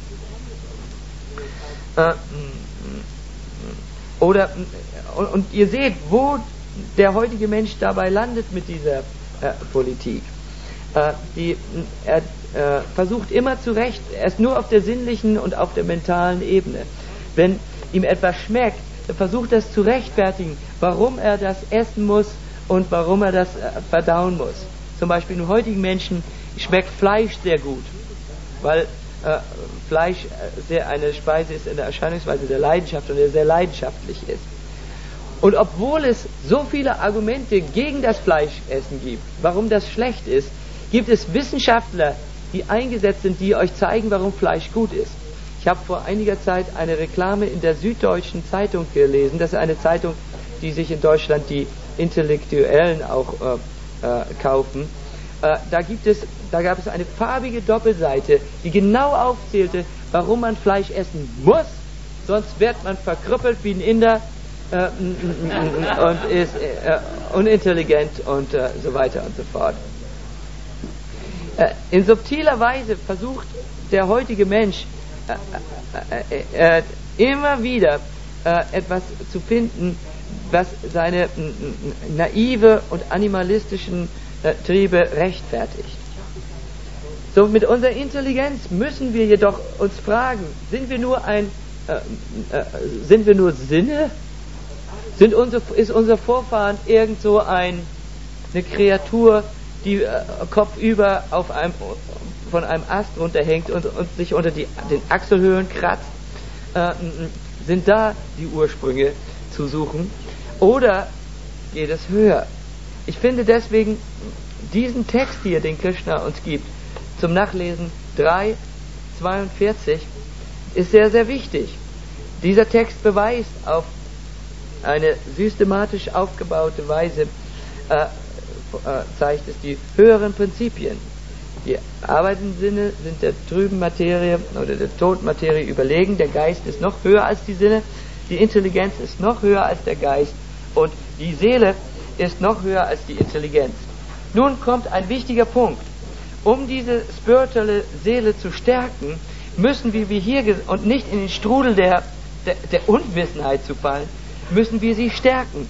Äh, oder, und, und ihr seht, wo der heutige Mensch dabei landet mit dieser Äh, Politik. Äh, die, er äh, versucht immer zu Recht, er ist nur auf der sinnlichen und auf der mentalen Ebene. Wenn ihm etwas schmeckt, er versucht das zu rechtfertigen, warum er das essen muss und warum er das äh, verdauen muss. Zum Beispiel den heutigen Menschen schmeckt Fleisch sehr gut, weil äh, Fleisch sehr eine Speise ist in der Erscheinungsweise der Leidenschaft und der sehr leidenschaftlich ist. Und obwohl es so viele Argumente gegen das Fleischessen gibt, warum das schlecht ist, gibt es Wissenschaftler, die eingesetzt sind, die euch zeigen, warum Fleisch gut ist. Ich habe vor einiger Zeit eine Reklame in der Süddeutschen Zeitung gelesen. Das ist eine Zeitung, die sich in Deutschland die Intellektuellen auch äh, äh, kaufen. Äh, da gibt es, da gab es eine farbige Doppelseite, die genau aufzählte, warum man Fleisch essen muss, sonst wird man verkrüppelt wie ein Inder äh, und ist äh, unintelligent und äh, so weiter und so fort. Äh, in subtiler Weise versucht der heutige Mensch äh, äh, äh, immer wieder äh, etwas zu finden, was seine naive und animalistischen äh, Triebe rechtfertigt. So, mit unserer Intelligenz müssen wir jedoch uns fragen, sind wir nur ein, äh, äh, sind wir nur Sinne? Sind unsere, ist unser Vorfahren irgend so ein, eine Kreatur, die äh, kopfüber auf einem, von einem Ast runterhängt und, und sich unter die, den Achselhöhlen kratzt? Äh, sind da die Ursprünge zu suchen? Oder geht es höher? Ich finde deswegen diesen Text hier, den Krishna uns gibt, zum Nachlesen drei zweiundvierzig, ist sehr, sehr wichtig. Dieser Text beweist auf eine systematisch aufgebaute Weise, äh, äh, zeigt es die höheren Prinzipien. Die arbeitenden Sinne sind der trüben Materie oder der toten Materie überlegen, der Geist ist noch höher als die Sinne, die Intelligenz ist noch höher als der Geist und die Seele ist noch höher als die Intelligenz. Nun kommt ein wichtiger Punkt. Um diese spirituelle Seele zu stärken, müssen wir wie hier und nicht in den Strudel der, der, der Unwissenheit zu fallen, müssen wir sie stärken.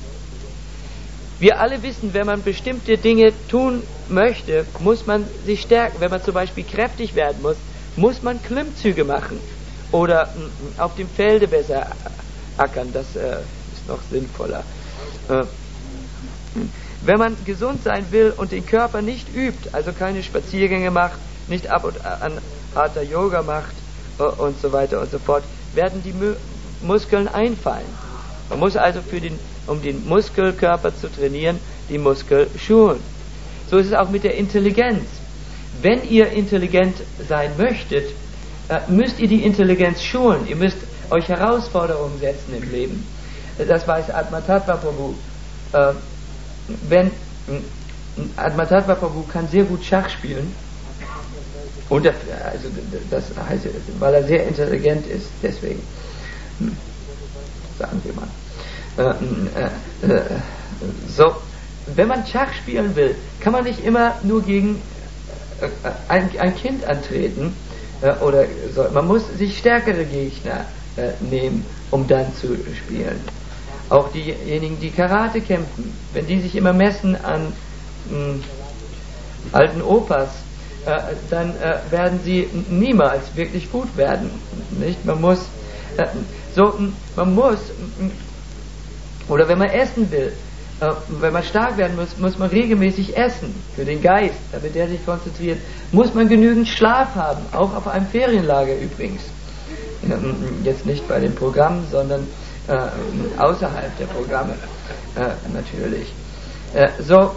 Wir alle wissen, wenn man bestimmte Dinge tun möchte, muss man sich stärken. Wenn man zum Beispiel kräftig werden muss, muss man Klimmzüge machen oder mh, auf dem Felde besser ackern, das äh, ist noch sinnvoller. Äh, wenn man gesund sein will und den Körper nicht übt, also keine Spaziergänge macht, nicht ab und an harter Yoga macht äh, und so weiter und so fort, werden die Mu- Muskeln einfallen. Man muss also, für den, um den Muskelkörper zu trainieren, die Muskel schulen. So ist es auch mit der Intelligenz. Wenn ihr intelligent sein möchtet, äh, müsst ihr die Intelligenz schulen. Ihr müsst euch Herausforderungen setzen im Leben. Das weiß Atmatattva Prabhu. Äh, wenn Atmatattva Prabhu kann sehr gut Schach spielen, und er, also das heißt, weil er sehr intelligent ist, deswegen, sagen wir mal. Äh, äh, äh, so, wenn man Schach spielen will, kann man nicht immer nur gegen äh, ein, ein Kind antreten, äh, oder so. Man muss sich stärkere Gegner äh, nehmen, um dann zu spielen. Auch diejenigen, die Karate kämpfen, wenn die sich immer messen an mh, alten Opas, äh, dann äh, werden sie niemals wirklich gut werden. Nicht? Man muss, äh, so, man muss, oder wenn man essen will, äh, wenn man stark werden muss, muss man regelmäßig essen für den Geist, damit der sich konzentriert. Muss man genügend Schlaf haben, auch auf einem Ferienlager übrigens. Jetzt nicht bei den Programmen, sondern äh, außerhalb der Programme äh, natürlich. Äh, so,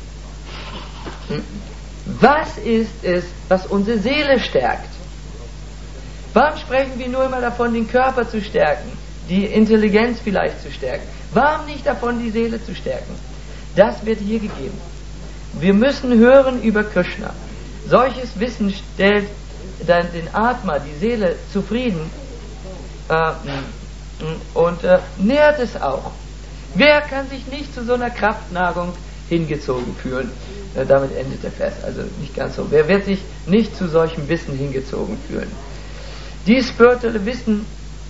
was ist es, was unsere Seele stärkt? Warum sprechen wir nur immer davon, den Körper zu stärken, die Intelligenz vielleicht zu stärken? Warum nicht davon, die Seele zu stärken? Das wird hier gegeben. Wir müssen hören über Krishna. Solches Wissen stellt dann den Atma, die Seele, zufrieden äh, und äh, nährt es auch. Wer kann sich nicht zu so einer Kraftnahrung hingezogen fühlen? Äh, damit endet der Vers, also nicht ganz so. Wer wird sich nicht zu solchem Wissen hingezogen fühlen? Dieses spirituelle Wissen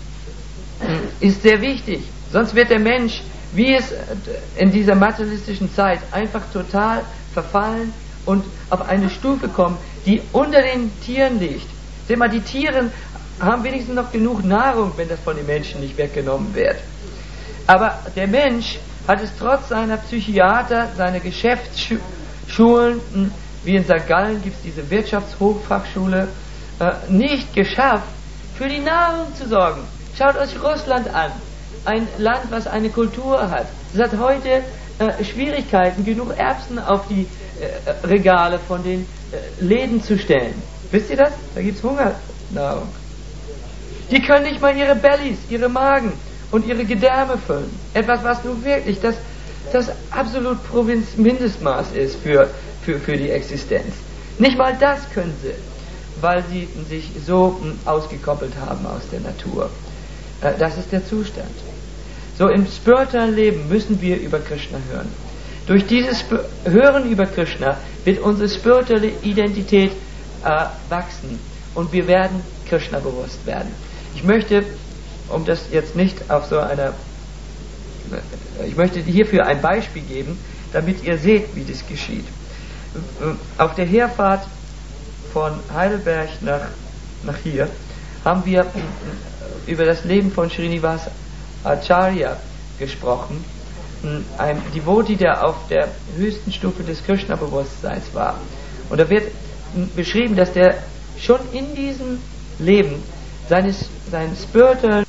ist sehr wichtig, sonst wird der Mensch, wie es in dieser materialistischen Zeit, einfach total verfallen und auf eine Stufe kommen, die unter den Tieren liegt. Seht mal, die Tiere haben wenigstens noch genug Nahrung, wenn das von den Menschen nicht weggenommen wird. Aber der Mensch hat es trotz seiner Psychiater, seiner Geschäftsschulen, wie in Sankt Gallen gibt es diese Wirtschaftshochfachschule, nicht geschafft, für die Nahrung zu sorgen. Schaut euch Russland an, ein Land, was eine Kultur hat. Es hat heute äh, Schwierigkeiten, genug Erbsen auf die äh, Regale von den äh, Läden zu stellen. Wisst ihr das? Da gibt es Hungernahrung. Die können nicht mal ihre Bellies, ihre Magen und ihre Gedärme füllen. Etwas, was nun wirklich das, das absolut Provinz-Mindestmaß ist für, für, für die Existenz. Nicht mal das können sie, weil sie sich so ausgekoppelt haben aus der Natur. Das ist der Zustand. So, im spirituellen Leben müssen wir über Krishna hören. Durch dieses Hören über Krishna wird unsere spirituelle Identität äh, wachsen und wir werden Krishna bewusst werden. Ich möchte, um das jetzt nicht auf so einer, ich möchte hierfür ein Beispiel geben, damit ihr seht, wie das geschieht. Auf der Herfahrt von Heidelberg nach, nach hier haben wir über das Leben von Srinivas Acharya gesprochen, ein Devotee, der auf der höchsten Stufe des Krishna-Bewusstseins war. Und da wird beschrieben, dass der schon in diesem Leben seines, seinen spirituellen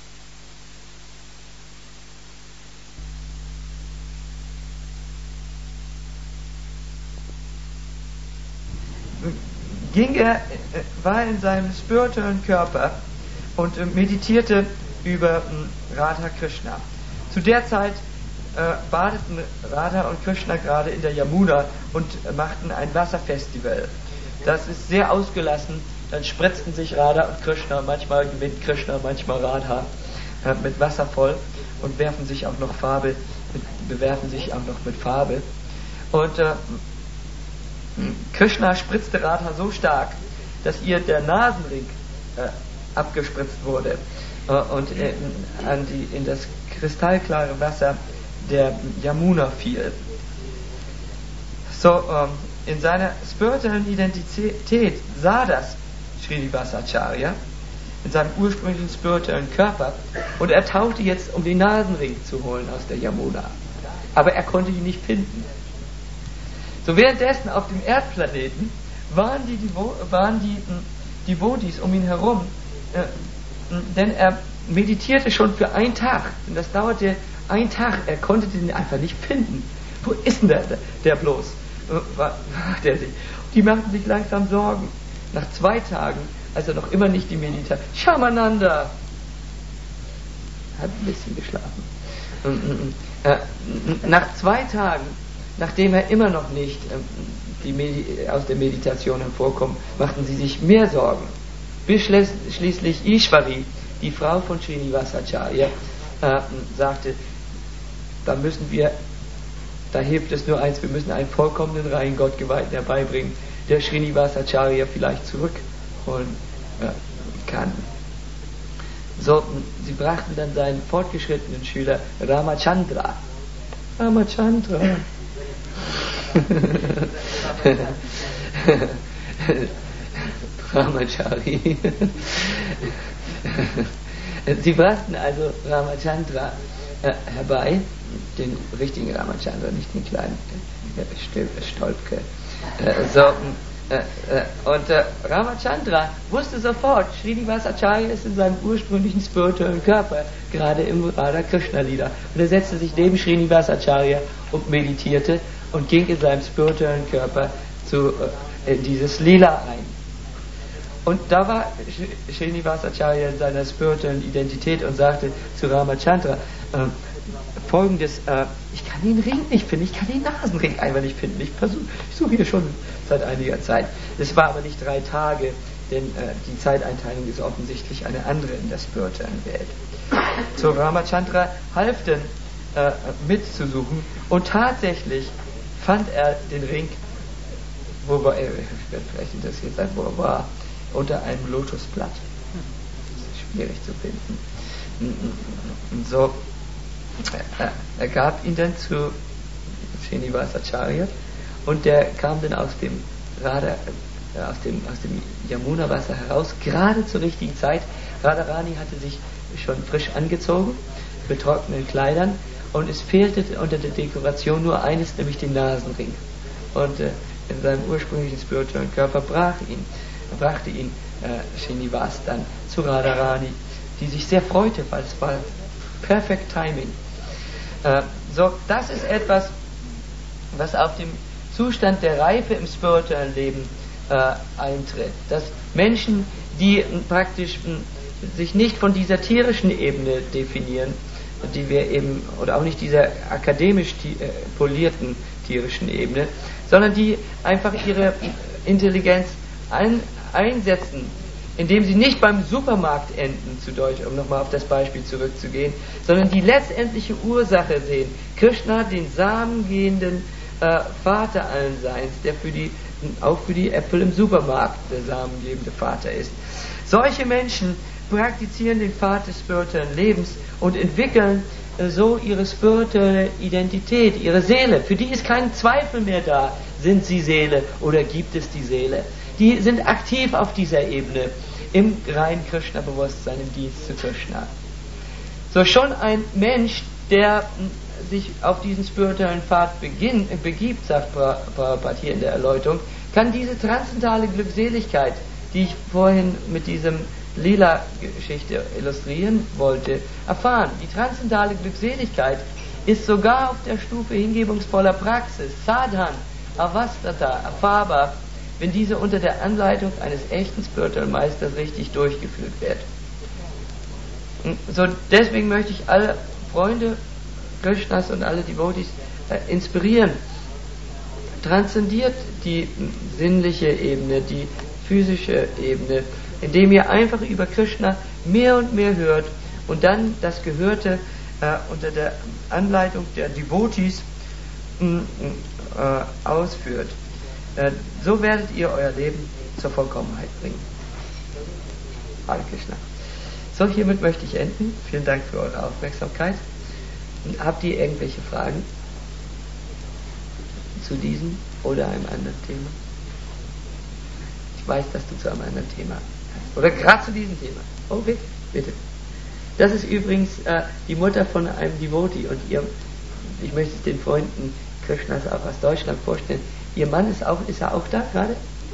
ging er, war in seinem spirituellen Körper und meditierte über Radha Krishna. Zu der Zeit äh, badeten Radha und Krishna gerade in der Yamuna und äh, machten ein Wasserfestival. Das ist sehr ausgelassen, dann spritzten sich Radha und Krishna, manchmal gewinnt Krishna, manchmal Radha, äh, mit Wasser voll und werfen sich auch noch Farbe, bewerfen sich auch noch mit Farbe. Und äh, Krishna spritzte Radha so stark, dass ihr der Nasenring äh, abgespritzt wurde äh, und äh, an die, in das kristallklare Wasser der Yamuna fiel. So, ähm, in seiner spirituellen Identität sah das Srinivasacharya in seinem ursprünglichen spirituellen Körper und er tauchte jetzt, um den Nasenring zu holen aus der Yamuna. Aber er konnte ihn nicht finden. So währenddessen auf dem Erdplaneten waren die, Devo- waren die äh, Devotis um ihn herum, äh, äh, denn er meditierte schon für einen Tag. Und das dauerte einen Tag. Er konnte den einfach nicht finden. Wo ist denn der, der bloß? Äh, der sich. Die machten sich langsam Sorgen. Nach zwei Tagen, als er noch immer nicht die Meditation... Shamananda hat ein bisschen geschlafen. Äh, nach zwei Tagen, nachdem er immer noch nicht äh, die Medi- aus der Meditation hervorkommt, machten sie sich mehr Sorgen. Bis schließlich Ishvari, die Frau von Srinivasacharya, äh, sagte, da müssen wir, da hilft es nur eins, wir müssen einen vollkommenen reinen Gottgeweihten herbeibringen, der Srinivasacharya vielleicht zurückholen äh, kann. So, sie brachten dann seinen fortgeschrittenen Schüler Ramachandra. Ramachandra. Ramachari. Sie brachten also Ramachandra äh, herbei, den richtigen Ramachandra, nicht den kleinen äh, Stolpke. Äh, so, äh, äh, und äh, Ramachandra wusste sofort, Srinivasacharya ist in seinem ursprünglichen spirituellen Körper, gerade im Radha Krishna Lila. Und er setzte sich neben Srinivasacharya und meditierte und ging in seinem spirituellen Körper zu äh, in dieses Lila ein. Und da war Srinivasacharya in seiner spirituellen Identität und sagte zu Ramachandra äh, folgendes, äh, ich kann den Ring nicht finden, ich kann den Nasenring einfach nicht finden, ich, versuch, ich suche hier schon seit einiger Zeit. Es war aber nicht drei Tage, denn äh, die Zeiteinteilung ist offensichtlich eine andere in der spirituellen Welt. So Ramachandra half dann äh, mitzusuchen und tatsächlich fand er den Ring, wo war er, ich werde vielleicht interessiert sein, wo er war, unter einem Lotusblatt. Das ist schwierig zu finden. So, er gab ihn dann zu Srinivasacharya und der kam dann aus dem Radha, aus dem, aus dem Yamuna-Wasser heraus, gerade zur richtigen Zeit. Radharani hatte sich schon frisch angezogen, mit trockenen Kleidern, und es fehlte unter der Dekoration nur eines, nämlich den Nasenring. Und äh, in seinem ursprünglichen spirituellen Körper brach ihn, brachte ihn äh, Srinivas dann zu Radharani, die sich sehr freute, weil es war perfect timing. Äh, so, das ist etwas, was auf dem Zustand der Reife im spirituellen Leben äh, eintritt. Dass Menschen, die m, praktisch m, sich nicht von dieser tierischen Ebene definieren, die wir eben, oder auch nicht dieser akademisch ti- äh, polierten tierischen Ebene, sondern die einfach ihre Intelligenz ein, einsetzen, indem sie nicht beim Supermarkt enden, zu Deutsch, um nochmal auf das Beispiel zurückzugehen, sondern die letztendliche Ursache sehen. Krishna, den samengehenden äh, Vater allen Seins, der für die, auch für die Äpfel im Supermarkt der samengebende Vater ist. Solche Menschen praktizieren den Pfad des spirituellen Lebens und entwickeln äh, so ihre spirituelle Identität, ihre Seele. Für die ist kein Zweifel mehr da, sind sie Seele oder gibt es die Seele. Die sind aktiv auf dieser Ebene im reinen Krishna-Bewusstsein, im Dienst zu Krishna. So schon ein Mensch, der sich auf diesen spirituellen Pfad beginn, begibt, sagt Prabhupada hier in der Erläuterung, kann diese transzendentale Glückseligkeit, die ich vorhin mit diesem Lila-Geschichte illustrieren wollte, erfahren. Die transzendentale Glückseligkeit ist sogar auf der Stufe hingebungsvoller Praxis, Sadhan, Avastata, erfahrbar, wenn diese unter der Anleitung eines echten spirituellen Meisters richtig durchgeführt wird. So, deswegen möchte ich alle Freunde Krishnas und alle Devotees äh, inspirieren. Transzendiert die sinnliche Ebene, die physische Ebene, indem ihr einfach über Krishna mehr und mehr hört und dann das Gehörte äh, unter der Anleitung der Devotees mh, äh, ausführt. Äh, so werdet ihr euer Leben zur Vollkommenheit bringen. Hare Krishna. So, hiermit möchte ich enden. Vielen Dank für eure Aufmerksamkeit. Habt ihr irgendwelche Fragen zu diesem oder einem anderen Thema? Ich weiß, dass du zu einem anderen Thema hast. Oder gerade zu diesem Thema. Oh, bitte, bitte. Das ist übrigens äh, die Mutter von einem Devotee und ihr, ich möchte es den Freunden Krishnas auch aus Deutschland vorstellen. Ihr Mann ist auch, ist er auch da gerade?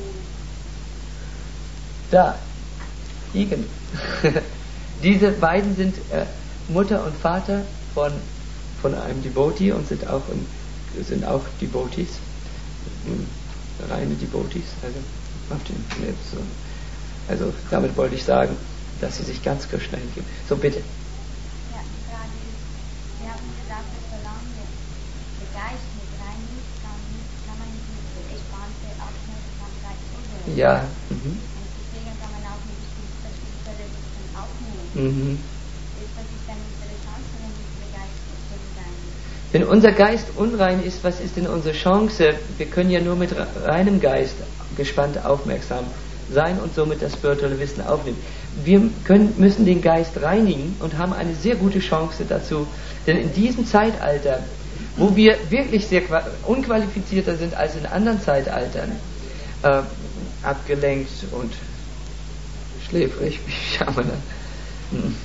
Da. Igen. Diese beiden sind äh, Mutter und Vater von, von einem Devotee und sind auch, im, sind auch Devotees. Reine Devotees. Also, auf den, so. also damit wollte ich sagen, dass sie sich ganz Krishna hingeben. So, bitte. Ja, die Frage ist, Sie haben gesagt, dass solange der Geist mit rein ist, dann kann man nicht mit der entspannte Aufmerksamkeit zuhören. Ja. Mhm. Und deswegen kann man auch nicht bestimmte Richtungen aufnehmen. Mhm. Das ist dann interessant, wenn der Geist unrein ist. Wenn unser Geist unrein ist, was ist denn unsere Chance? Wir können ja nur mit reinem Geist gespannt aufmerksam sein und somit das spirituelle Wissen aufnehmen. Wir können, müssen den Geist reinigen und haben eine sehr gute Chance dazu, denn in diesem Zeitalter, wo wir wirklich sehr unqualifizierter sind als in anderen Zeitaltern, äh, abgelenkt und schläfrig wie Shyamalanda. Hm.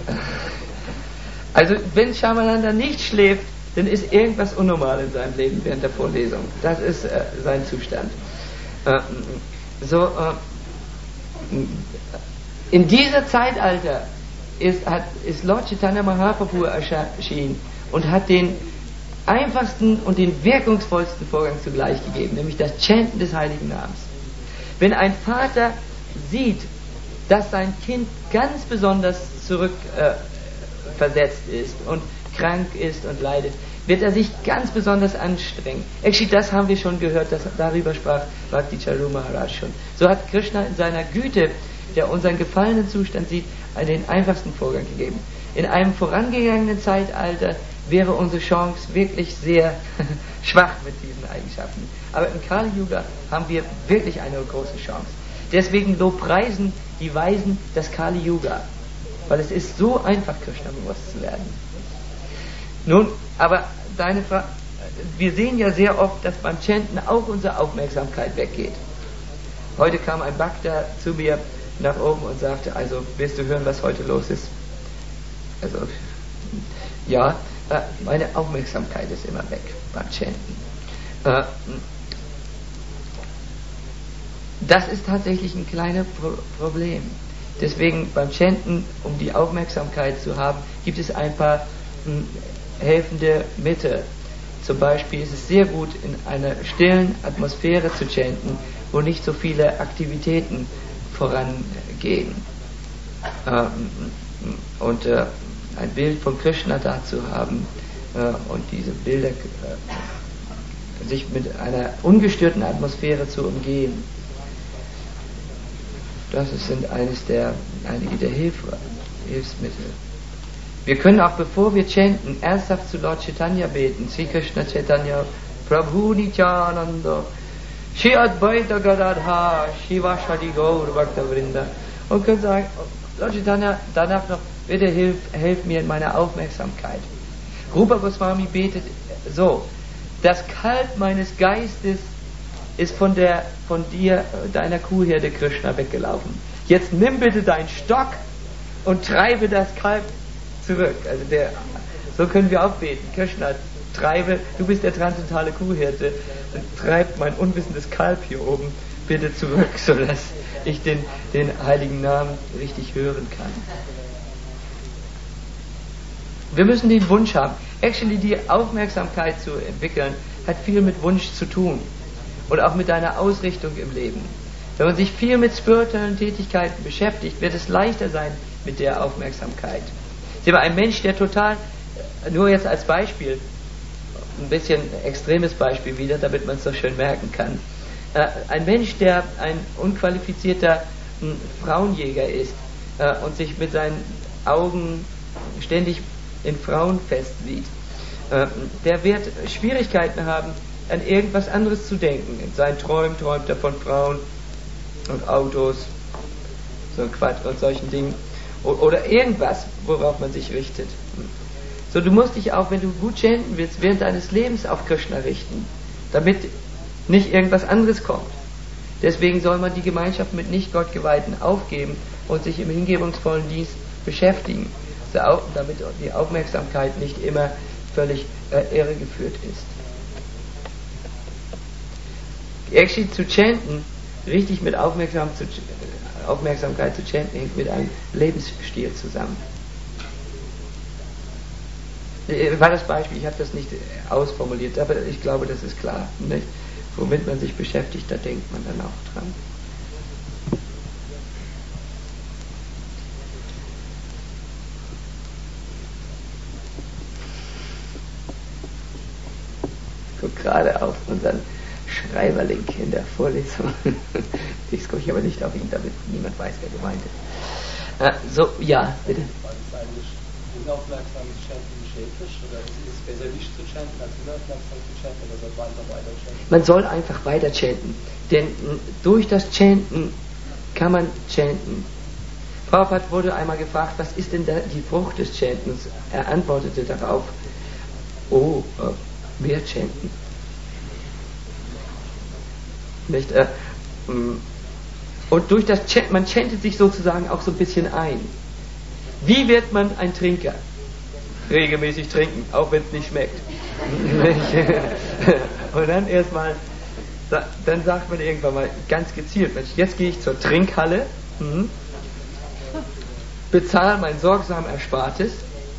Also wenn Shyamalanda nicht schläft, dann ist irgendwas unnormal in seinem Leben während der Vorlesung. Das ist äh, sein Zustand. Äh, so, äh, in dieser Zeitalter ist, hat, ist Lord Chaitanya Mahaprabhu erschienen und hat den einfachsten und den wirkungsvollsten Vorgang zugleich gegeben, nämlich das Chanten des Heiligen Namens. Wenn ein Vater sieht, dass sein Kind ganz besonders zurückversetzt äh, ist und krank ist und leidet, wird er sich ganz besonders anstrengen. Actually, das haben wir schon gehört, das, darüber sprach Bhakti Charu Maharaj schon. So hat Krishna in seiner Güte, der unseren gefallenen Zustand sieht, den einfachsten Vorgang gegeben. In einem vorangegangenen Zeitalter wäre unsere Chance wirklich sehr schwach mit diesen Eigenschaften. Aber im Kali Yuga haben wir wirklich eine große Chance. Deswegen lobpreisen die Weisen das Kali Yuga, weil es ist so einfach, Krishna bewusst zu werden. Nun, aber deine Frage, wir sehen ja sehr oft, dass beim Chanten auch unsere Aufmerksamkeit weggeht. Heute kam ein Bhakta zu mir nach oben und sagte, also willst du hören, was heute los ist? Also, ja, äh, meine Aufmerksamkeit ist immer weg beim Chanten. Äh, das ist tatsächlich ein kleines Pro- Problem. Deswegen beim Chanten, um die Aufmerksamkeit zu haben, gibt es ein paar mh, helfende Mittel. Zum Beispiel ist es sehr gut, in einer stillen Atmosphäre zu chanten, wo nicht so viele Aktivitäten vorangehen. Ähm, und äh, ein Bild von Krishna dazu haben äh, und diese Bilder äh, sich mit einer ungestörten Atmosphäre zu umgehen. Das sind eines der, einige der Hilf, Hilfsmittel. Wir können auch, bevor wir chanten, ernsthaft zu Lord Chaitanya beten. Sri Krishna Chaitanya Prabhu Nityananda Shri Advaita Gadadhar Shivashadi Gaur Bhakta Vrinda. Und können sagen, Lord Chaitanya, danach noch, bitte hilf, helf mir in meiner Aufmerksamkeit. Rupa Goswami betet so: Das Kalb meines Geistes ist von der, von dir, deiner Kuhherde Krishna weggelaufen. Jetzt nimm bitte deinen Stock und treibe das Kalb zurück. Also der, so können wir auch beten. Krishna, treibe, du bist der transzendentale Kuhhirte, treib mein unwissendes Kalb hier oben bitte zurück, sodass ich den, den heiligen Namen richtig hören kann. Wir müssen den Wunsch haben. Actually, die Aufmerksamkeit zu entwickeln, hat viel mit Wunsch zu tun. Und auch mit deiner Ausrichtung im Leben. Wenn man sich viel mit spirituellen Tätigkeiten beschäftigt, wird es leichter sein mit der Aufmerksamkeit. Sieh mal, ein Mensch, der total, nur jetzt als Beispiel, ein bisschen extremes Beispiel wieder, damit man es so schön merken kann. Äh, ein Mensch, der ein unqualifizierter m, Frauenjäger ist äh, und sich mit seinen Augen ständig in Frauen festsieht, äh, der wird Schwierigkeiten haben, an irgendwas anderes zu denken. In seinen Träumen träumt er von Frauen und Autos, so Quatsch und solchen Dingen. Oder irgendwas, worauf man sich richtet. So, du musst dich auch, wenn du gut chanten willst, während deines Lebens auf Krishna richten, damit nicht irgendwas anderes kommt. Deswegen soll man die Gemeinschaft mit Nicht-Gottgeweihten aufgeben und sich im hingebungsvollen Dienst beschäftigen, damit die Aufmerksamkeit nicht immer völlig äh, irregeführt ist. Actually zu chanten, richtig mit Aufmerksam zu, Aufmerksamkeit zu chanten, hängt mit einem Lebensstil zusammen. War das Beispiel, ich habe das nicht ausformuliert, aber ich glaube, das ist klar. Nicht? Womit man sich beschäftigt, da denkt man dann auch dran. Ich gucke gerade auf unseren Schreiberlink in der Vorlesung. Ich gucke aber nicht auf ihn, damit niemand weiß, wer gemeint ist. Äh, so, ja, bitte. Unaufmerksames Chanten schädlich oder ist es besser nicht zu chanten als unaufmerksam zu chanten oder soll man einfach weiter chanten? Man soll einfach weiter chanten, denn durch das Chanten kann man chanten. Prabhupada wurde einmal gefragt, was ist denn da die Frucht des Chantens? Er antwortete darauf, oh, äh, mehr chanten. Nicht? Äh, und durch das Chanten, man chantet sich sozusagen auch so ein bisschen ein. Wie wird man ein Trinker? Regelmäßig trinken, auch wenn es nicht schmeckt. Und dann erstmal, dann sagt man irgendwann mal ganz gezielt, Mensch, jetzt gehe ich zur Trinkhalle, hm, bezahle mein sorgsam Erspartes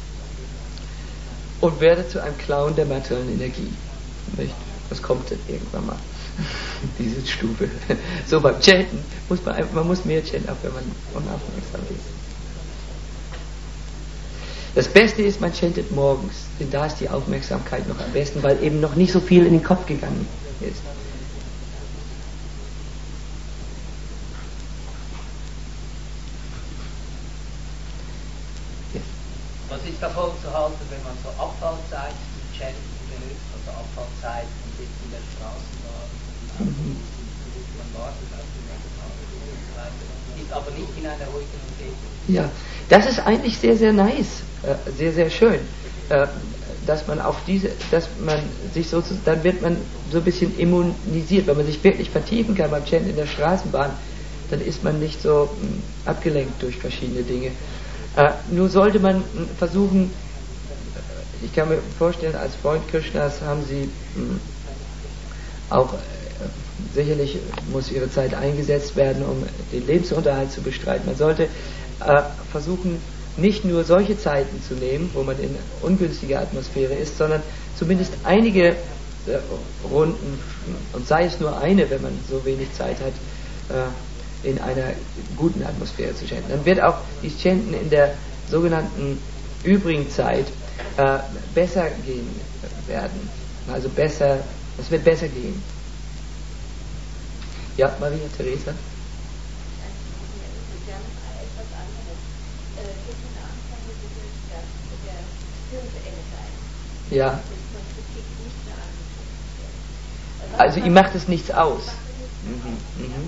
und werde zu einem Clown der materiellen Energie. Nicht? Das kommt dann irgendwann mal. Diese Stufe. So, beim Chanten muss man man muss mehr chanten, auch wenn man unaufmerksam ist. Das Beste ist, man chantet morgens, denn da ist die Aufmerksamkeit noch am besten, weil eben noch nicht so viel in den Kopf gegangen ist. Yes. Was ist davon zu halten, wenn man so Abfallzeit zum Chanten benutzt, also Abfallzeit und sitzt in der Straßenbahn und mhm. man wartet auf den Nachbarn und so weiter, ist aber nicht in einer ruhigen Umgebung. Ja, das ist eigentlich sehr, sehr nice, äh, sehr, sehr schön, äh, dass man auf diese, dass man sich so, dann wird man so ein bisschen immunisiert, wenn man sich wirklich vertiefen kann beim Chanten in der Straßenbahn, dann ist man nicht so mh, abgelenkt durch verschiedene Dinge. Äh, nur sollte man mh, versuchen, ich kann mir vorstellen, als Freund Krishnas haben sie mh, auch, äh, sicherlich muss ihre Zeit eingesetzt werden, um den Lebensunterhalt zu bestreiten. Man sollte äh, versuchen, nicht nur solche Zeiten zu nehmen, wo man in ungünstiger Atmosphäre ist, sondern zumindest einige äh, Runden, und sei es nur eine, wenn man so wenig Zeit hat, äh, in einer guten Atmosphäre zu chanten. Dann wird auch die Chanten in der sogenannten übrigen Zeit äh, besser gehen werden. Also besser, es wird besser gehen. Ja, Maria Theresa? Ja. Also ihm macht es nichts aus. Mhm. Mhm.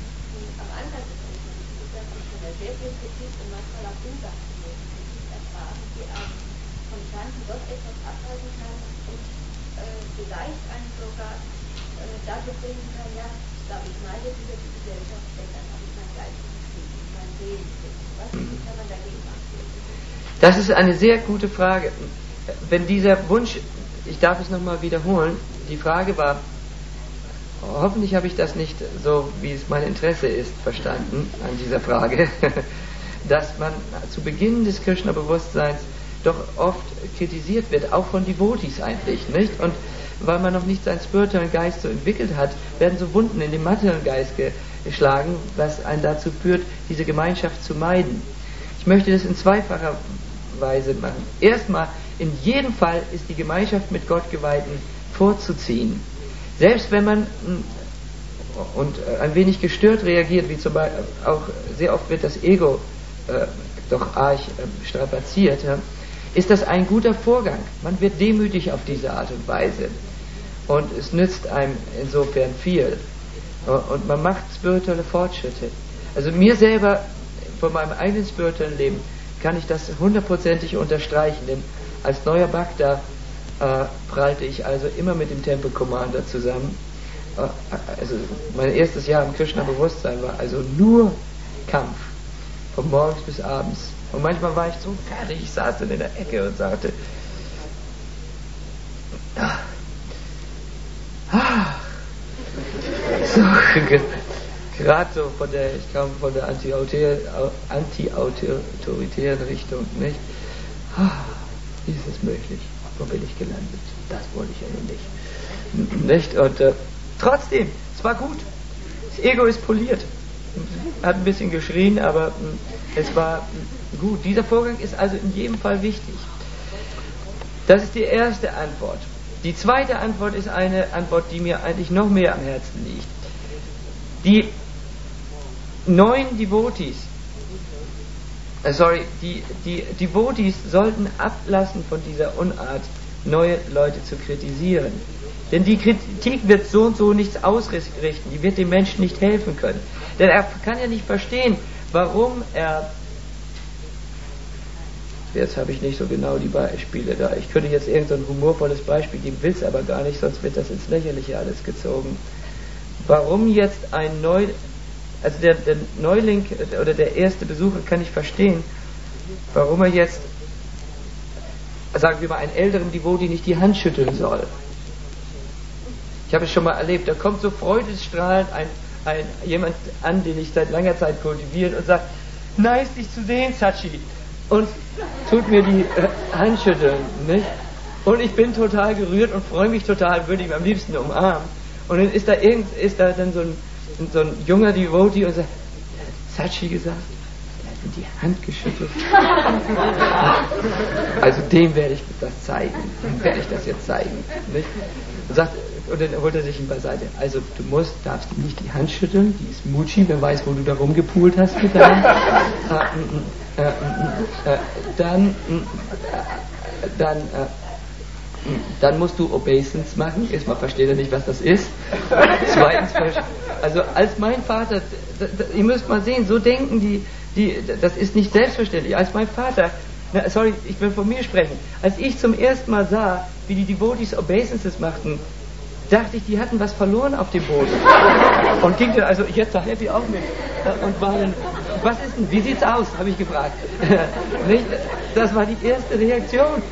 Vielleicht einen sogar äh, dazu bringen kann, ja, da ich meine über die Gesellschaft, denn dann habe ich mein geistiges Frieden, mein Seelenfrieden. Was kann man dagegen machen? Das ist eine sehr gute Frage. Wenn dieser Wunsch, ich darf es nochmal wiederholen, die Frage war, hoffentlich habe ich das nicht so, wie es mein Interesse ist, verstanden an dieser Frage, dass man zu Beginn des Krishna-Bewusstseins doch oft kritisiert wird, auch von Devotees eigentlich, nicht? Und weil man noch nicht seinen spirituellen Geist so entwickelt hat, werden so Wunden in den materiellen Geist geschlagen, was einen dazu führt, diese Gemeinschaft zu meiden. Ich möchte das in zweifacher Weise machen. Erstmal, in jedem Fall ist die Gemeinschaft mit Gottgeweihten vorzuziehen. Selbst wenn man und ein wenig gestört reagiert, wie zum Beispiel auch sehr oft wird das Ego äh, doch arg äh, strapaziert, ja, ist das ein guter Vorgang. Man wird demütig auf diese Art und Weise. Und es nützt einem insofern viel. Und man macht spirituelle Fortschritte. Also mir selber, von meinem eigenen spirituellen Leben, kann ich das hundertprozentig unterstreichen. Denn als neuer Bhakta äh, prallte ich also immer mit dem Temple Commander zusammen. also mein erstes Jahr im Krishna-Bewusstsein war also nur Kampf, von morgens bis abends. Und manchmal war ich so fertig, ich saß dann in der Ecke und sagte, ah, ah, so, gerade so von der, ich kam von der anti-autoritären Richtung, nicht? Ah, wie ist es möglich? Wo bin ich gelandet? Das wollte ich ja nun nicht. Nicht? Und äh, trotzdem, es war gut. Das Ego ist poliert. Hat ein bisschen geschrien, aber mh, es war mh, gut. Dieser Vorgang ist also in jedem Fall wichtig. Das ist die erste Antwort. Die zweite Antwort ist eine Antwort, die mir eigentlich noch mehr am Herzen liegt. Die neuen Devotees, äh, sorry, die, die Devotees sollten ablassen von dieser Unart, neue Leute zu kritisieren. Denn die Kritik wird so und so nichts ausrichten, die wird dem Menschen nicht helfen können. Denn er kann ja nicht verstehen, warum er... Jetzt habe ich nicht so genau die Beispiele da. Ich könnte jetzt irgendein humorvolles Beispiel geben, will es aber gar nicht, sonst wird das ins Lächerliche alles gezogen. Warum jetzt ein Neu... Also der, der Neuling oder der erste Besucher kann nicht verstehen, warum er jetzt, sagen wir mal, einen älteren Devotee nicht die Hand schütteln soll. Ich habe es schon mal erlebt, da kommt so freudestrahlend ein, ein, jemand an, den ich seit langer Zeit kultiviere und sagt, nice dich zu sehen, Sachi. Und tut mir die äh, Hand schütteln, nicht? Und ich bin total gerührt und freue mich total, würde ihn am liebsten umarmen. Und dann ist da irgend, ist da dann so ein, so ein junger Devotee und sagt, Sachi gesagt, er hat mir die Hand geschüttelt. Also dem werde ich das zeigen, dem werde ich das jetzt zeigen, nicht? Und sagt, und dann holt er sich ihn beiseite. Also du musst, darfst nicht die Hand schütteln, die ist Muchi, wer weiß, wo du da rumgepult hast mit der Hand. äh, äh, äh, äh, dann, äh, dann, äh, dann musst du Obeisance machen. Erstmal versteht er nicht, was das ist. Zweitens, also als mein Vater, d- d- ihr müsst mal sehen, so denken die, die, das ist nicht selbstverständlich. Als mein Vater, na, sorry, ich will von mir sprechen, als ich zum ersten Mal sah, wie die Devotees Obeisances machten, dachte ich, die hatten was verloren auf dem Boden. Und ging dann, also jetzt da happy auch mit. Und war dann, was ist denn, wie sieht's aus, habe ich gefragt. Nicht? Das war die erste Reaktion.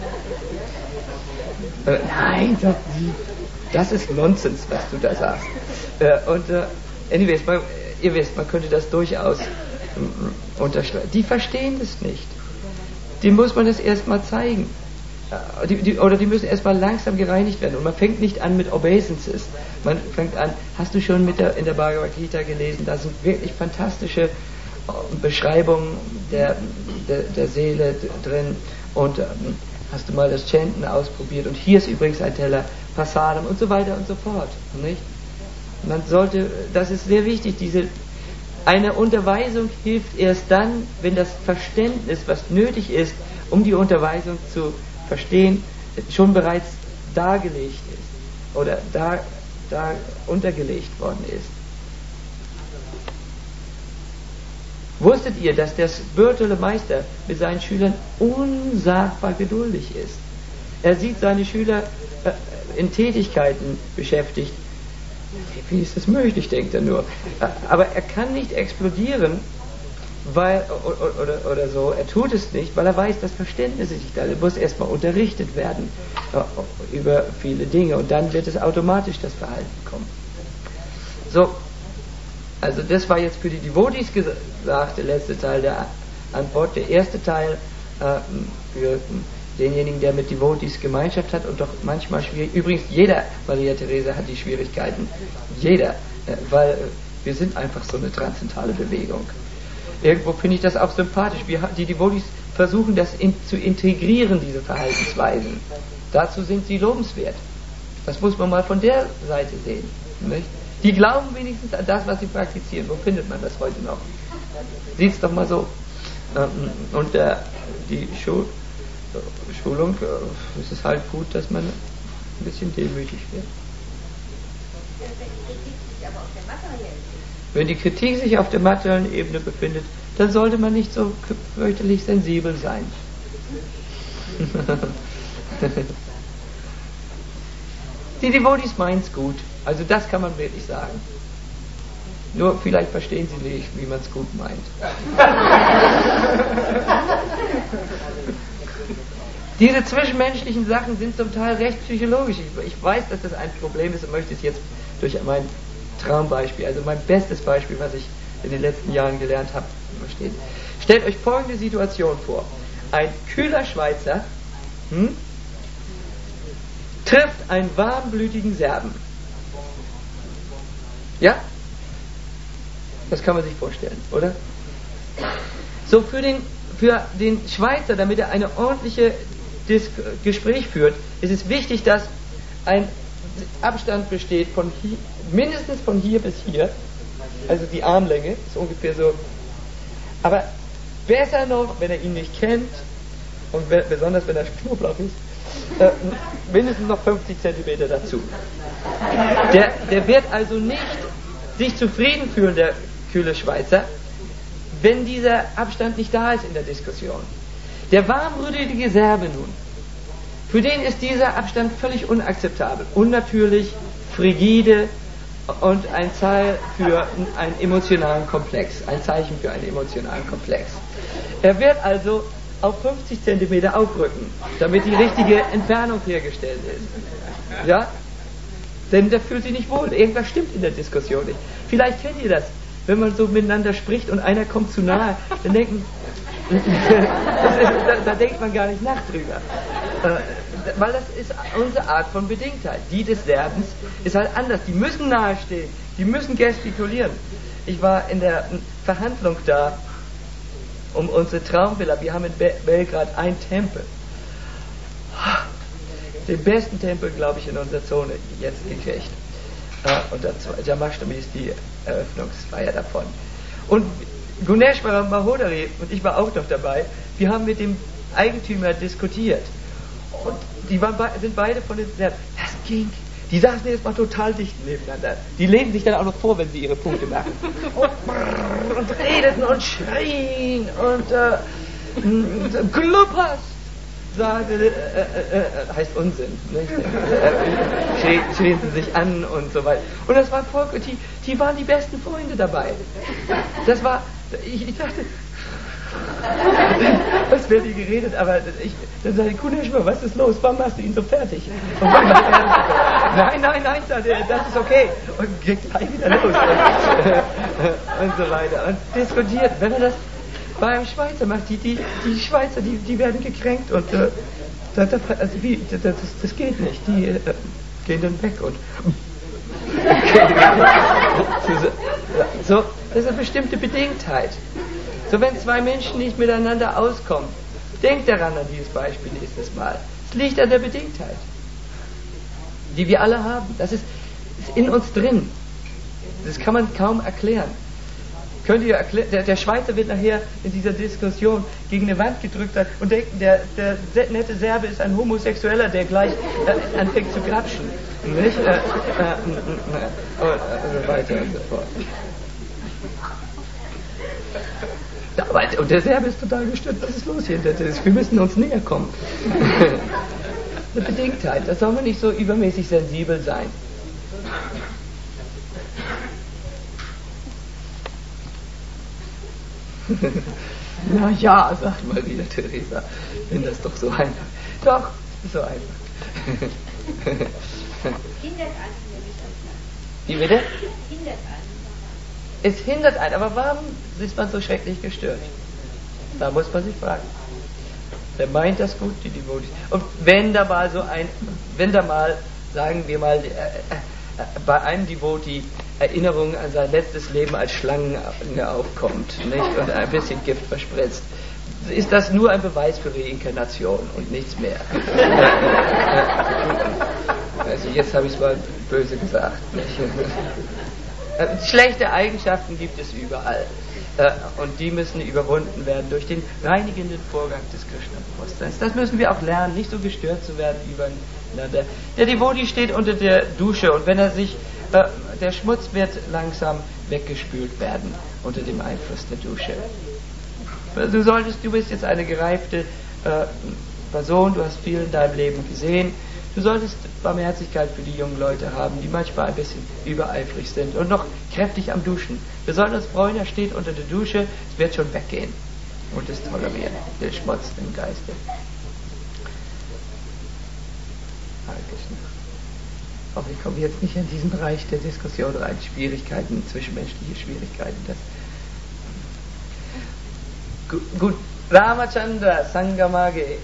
Äh, nein, sagt sie, das ist Nonsens, was du da sagst. Äh, und, äh, anyways, man, ihr wisst, man könnte das durchaus äh, unterstreichen. Die verstehen das nicht. Die muss man das erstmal zeigen. Die, die, oder die müssen erstmal langsam gereinigt werden. Und man fängt nicht an mit Obeisances. Man fängt an, hast du schon mit der, in der Bhagavad Gita gelesen, da sind wirklich fantastische Beschreibungen der, der, der Seele drin. Und ähm, hast du mal das Chanten ausprobiert? Und hier ist übrigens ein Teller Prasadam und so weiter und so fort. Nicht? Man sollte, das ist sehr wichtig, diese, eine Unterweisung hilft erst dann, wenn das Verständnis, was nötig ist, um die Unterweisung zu verstehen, schon bereits dargelegt ist oder da, da untergelegt worden ist. Wusstet ihr, dass der spirituelle Meister mit seinen Schülern unsagbar geduldig ist? Er sieht seine Schüler äh, in Tätigkeiten beschäftigt. Wie ist das möglich, denkt er nur. Aber er kann nicht explodieren, weil, oder, oder, oder so, er tut es nicht, weil er weiß, das Verständnis ist nicht da. Er muss erstmal unterrichtet werden äh, über viele Dinge und dann wird es automatisch das Verhalten kommen. So, also das war jetzt für die Devotees gesagt, der letzte Teil der Antwort. Der erste Teil äh, für denjenigen, der mit Devotees Gemeinschaft hat und doch manchmal schwierig. Übrigens, jeder Maria Theresa hat die Schwierigkeiten. Jeder, äh, weil äh, wir sind einfach so eine transzendentale Bewegung. Irgendwo finde ich das auch sympathisch. Wir, die Devotees versuchen das in, zu integrieren, diese Verhaltensweisen. Dazu sind sie lobenswert. Das muss man mal von der Seite sehen. Nicht? Die glauben wenigstens an das, was sie praktizieren. Wo findet man das heute noch? Sieht es doch mal so. Und äh, die Schul Schulung, äh, es ist halt gut, dass man ein bisschen demütig wird. Wenn die Kritik sich auf der materiellen Ebene befindet, dann sollte man nicht so fürchterlich sensibel sein. Die Devotees meinen es gut. Also das kann man wirklich sagen. Nur vielleicht verstehen sie nicht, wie man es gut meint. Diese zwischenmenschlichen Sachen sind zum Teil recht psychologisch. Ich, ich weiß, dass das ein Problem ist und möchte es jetzt durch mein Traumbeispiel, also mein bestes Beispiel, was ich in den letzten Jahren gelernt habe, verstehen. Stellt euch folgende Situation vor. Ein kühler Schweizer hm, trifft einen warmblütigen Serben. Ja? Das kann man sich vorstellen, oder? So, für den, für den Schweizer, damit er eine ordentliche Dis- Gespräch führt, ist es wichtig, dass ein Abstand besteht von hier, mindestens von hier bis hier, also die Armlänge ist ungefähr so, aber besser noch, wenn er ihn nicht kennt und be- besonders wenn er Knoblauch ist, äh, mindestens noch fünfzig Zentimeter dazu. Der, der wird also nicht sich zufrieden fühlen, der kühle Schweizer, wenn dieser Abstand nicht da ist in der Diskussion. Der warmblütige Serbe nun, für den ist dieser Abstand völlig unakzeptabel, unnatürlich, frigide und ein Zeichen für einen emotionalen Komplex, ein Zeichen für einen emotionalen Komplex. Er wird also auf fünfzig Zentimeter aufrücken, damit die richtige Entfernung hergestellt ist. Ja? Denn der fühlt sich nicht wohl. Irgendwas stimmt in der Diskussion nicht. Vielleicht kennt ihr das, wenn man so miteinander spricht und einer kommt zu nahe, dann denken, da, da denkt man gar nicht nach drüber. Äh, weil das ist unsere Art von Bedingtheit. Die des Serbens ist halt anders. Die müssen nahestehen, die müssen gestikulieren. Ich war in der Verhandlung da um unsere Traumvilla. Wir haben in Be- Belgrad einen Tempel. Den besten Tempel, glaube ich, in unserer Zone jetzt gekriegt. Äh, und dazu, Jamashtami ist die Eröffnungsfeier davon. Und Guneshwaram Mahodari und ich war auch noch dabei. Wir haben mit dem Eigentümer diskutiert. Und die waren be- sind beide von den Serben. Das ging. Die saßen jetzt mal total dicht nebeneinander. Die lesen sich dann auch noch vor, wenn sie ihre Punkte machen. Und, und redeten und schrien und äh, Gluppas, sagte, äh, äh, äh, heißt Unsinn. Nicht? Äh, schrien, schrien sie sich an und so weiter. Und das war voll, die, die waren die besten Freunde dabei. Das war, ich, ich dachte, was wird hier geredet, aber ich, dann sagte ich, Kuneshwar, was ist los, warum machst du ihn so fertig? Und wann war er, nein, nein, nein, sagte er, das ist okay. Und geht gleich wieder los. Und, und so weiter. Und diskutiert, wenn er das bei einem Schweizer macht, die, die, die Schweizer, die, die werden gekränkt und äh, das, also wie, das, das geht nicht, die äh, gehen dann weg und so, das ist eine bestimmte Bedingtheit. So, wenn zwei Menschen nicht miteinander auskommen, denkt daran an dieses Beispiel nächstes Mal. Es liegt an der Bedingtheit, die wir alle haben. Das ist, ist in uns drin. Das kann man kaum erklären. Könnt ihr erklären, der, der Schweizer wird nachher in dieser Diskussion gegen eine Wand gedrückt hat und denkt, der, der nette Serbe ist ein Homosexueller, der gleich äh, anfängt zu grapschen. Nicht? Äh, äh, äh, äh, und so weiter und so fort. Aber, und der Serbe ist total gestört, was ist los hier? Wir müssen uns näher kommen. Eine Bedingtheit, da soll man nicht so übermäßig sensibel sein. Na ja, sagt Maria Theresa, wenn das doch so einfach. Doch, so einfach. Hindert einen nämlich an. Wie bitte? Hindert einen. Es hindert einen, aber warum ist man so schrecklich gestört? Da muss man sich fragen. Wer meint das gut, die Devotees? Und wenn da mal so ein, wenn da mal, sagen wir mal, äh, äh, bei einem Devotee Erinnerung an sein letztes Leben als Schlange aufkommt, nicht? Und ein bisschen Gift verspritzt, ist das nur ein Beweis für Reinkarnation und nichts mehr. Also jetzt habe ich es mal böse gesagt. Nicht? Schlechte Eigenschaften gibt es überall. Und die müssen überwunden werden durch den reinigenden Vorgang des Krishna-Bewusstseins. Das müssen wir auch lernen, nicht so gestört zu werden übereinander. Der Devotee steht unter der Dusche und wenn er sich, äh, der Schmutz wird langsam weggespült werden unter dem Einfluss der Dusche. Du solltest, du bist jetzt eine gereifte äh, Person, du hast viel in deinem Leben gesehen, Du solltest Barmherzigkeit für die jungen Leute haben, die manchmal ein bisschen übereifrig sind und noch kräftig am Duschen. Wir sollten uns freuen, er steht unter der Dusche, es wird schon weggehen und es tolerieren, der Schmutz im Geiste. Ich hoffe, ich komme jetzt nicht in diesen Bereich der Diskussion rein. Schwierigkeiten, zwischenmenschliche Schwierigkeiten. Das Gu- gut, Ramachandra Sangamage.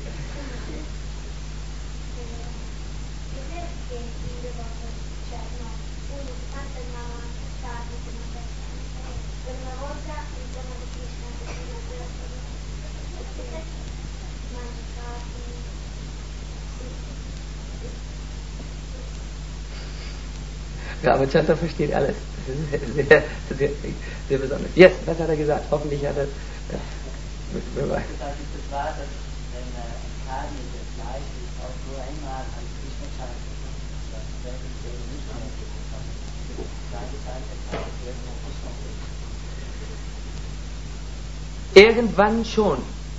Ramachandra versteht alles. Das ist sehr, sehr, sehr besonders. Yes, was hat er gesagt? Hoffentlich hat er... Ja. Das war, dass wenn ein Kali das Fleisch ist, auch nur einmal als Krishna-Zeit, das werden wir nicht mehr bekommen. Seine Zeit der Zeit wird noch Kosmos. Irgendwann schon.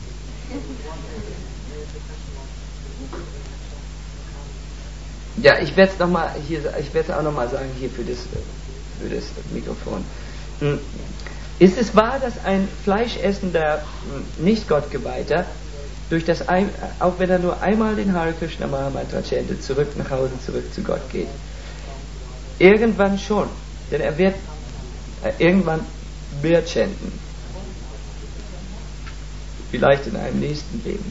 Ja, ich werde es noch mal hier, ich werde es auch noch mal sagen hier für das, für das Mikrofon. Hm. Ist es wahr, dass ein fleischessender Nicht-Gottgeweihter durch das ein, auch wenn er nur einmal den Hare Krishna Maha Mantra chantet, zurück nach Hause, zurück zu Gott geht? Irgendwann schon, denn er wird äh, irgendwann mehr chanten. Vielleicht in einem nächsten Leben.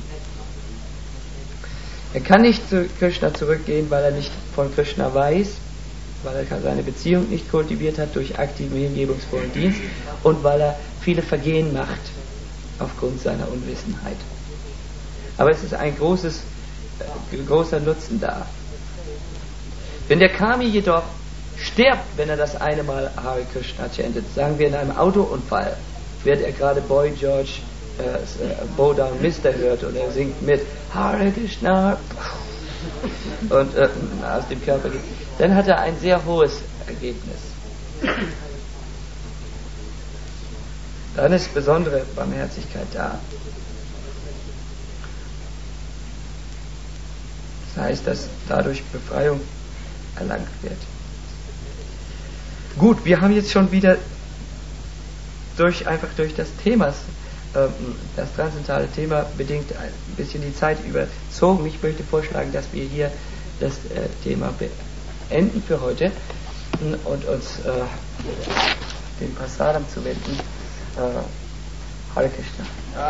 Er kann nicht zu Krishna zurückgehen, weil er nicht von Krishna weiß, weil er seine Beziehung nicht kultiviert hat durch aktiven hingebungsvollen Dienst und weil er viele Vergehen macht aufgrund seiner Unwissenheit. Aber es ist ein großes, äh, großer Nutzen da. Wenn der Kami jedoch stirbt, wenn er das eine Mal Hare Krishna chantet, sagen wir in einem Autounfall, wird er gerade Boy George äh, Bow Down Mister hört und er singt mit Hare Krishna und äh, aus dem Körper geht, dann hat er ein sehr hohes Ergebnis. Dann ist besondere Barmherzigkeit da. Das heißt, dass dadurch Befreiung erlangt wird. Gut, wir haben jetzt schon wieder durch, einfach durch das Thema, äh, das transzendentale Thema bedingt ein bisschen die Zeit überzogen. Ich möchte vorschlagen, dass wir hier das äh, Thema beenden für heute und uns äh, dem Prasadam zu wenden. Äh, Hare Krishna.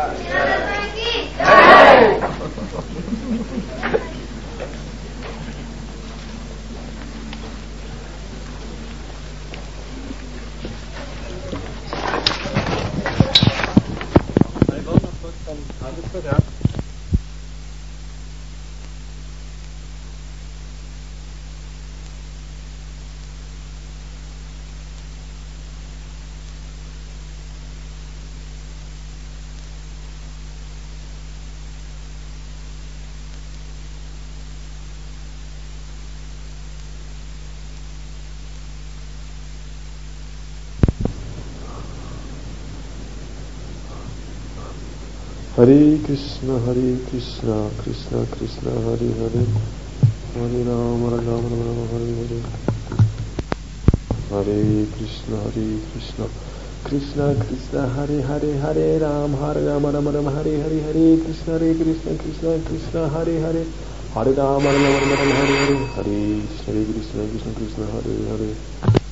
Ein Wort noch kurz vom Handelsblatt, ja. Hare Krishna, Hare Krishna, Krishna Krishna, Hare Hare, Hare Rama, Rama Rama, Hare Hare. Hare Krishna, Hare Krishna, Krishna Krishna, Hare Hare, Hare Rama, Hare Rama, Rama Rama, Hare Hare, Hare Krishna, Hare Krishna, Krishna Krishna, Hare Hare, Hare Rama, Rama Rama, Hare Hare, Hare Krishna, Hare Krishna, Krishna Krishna, Hare Hare.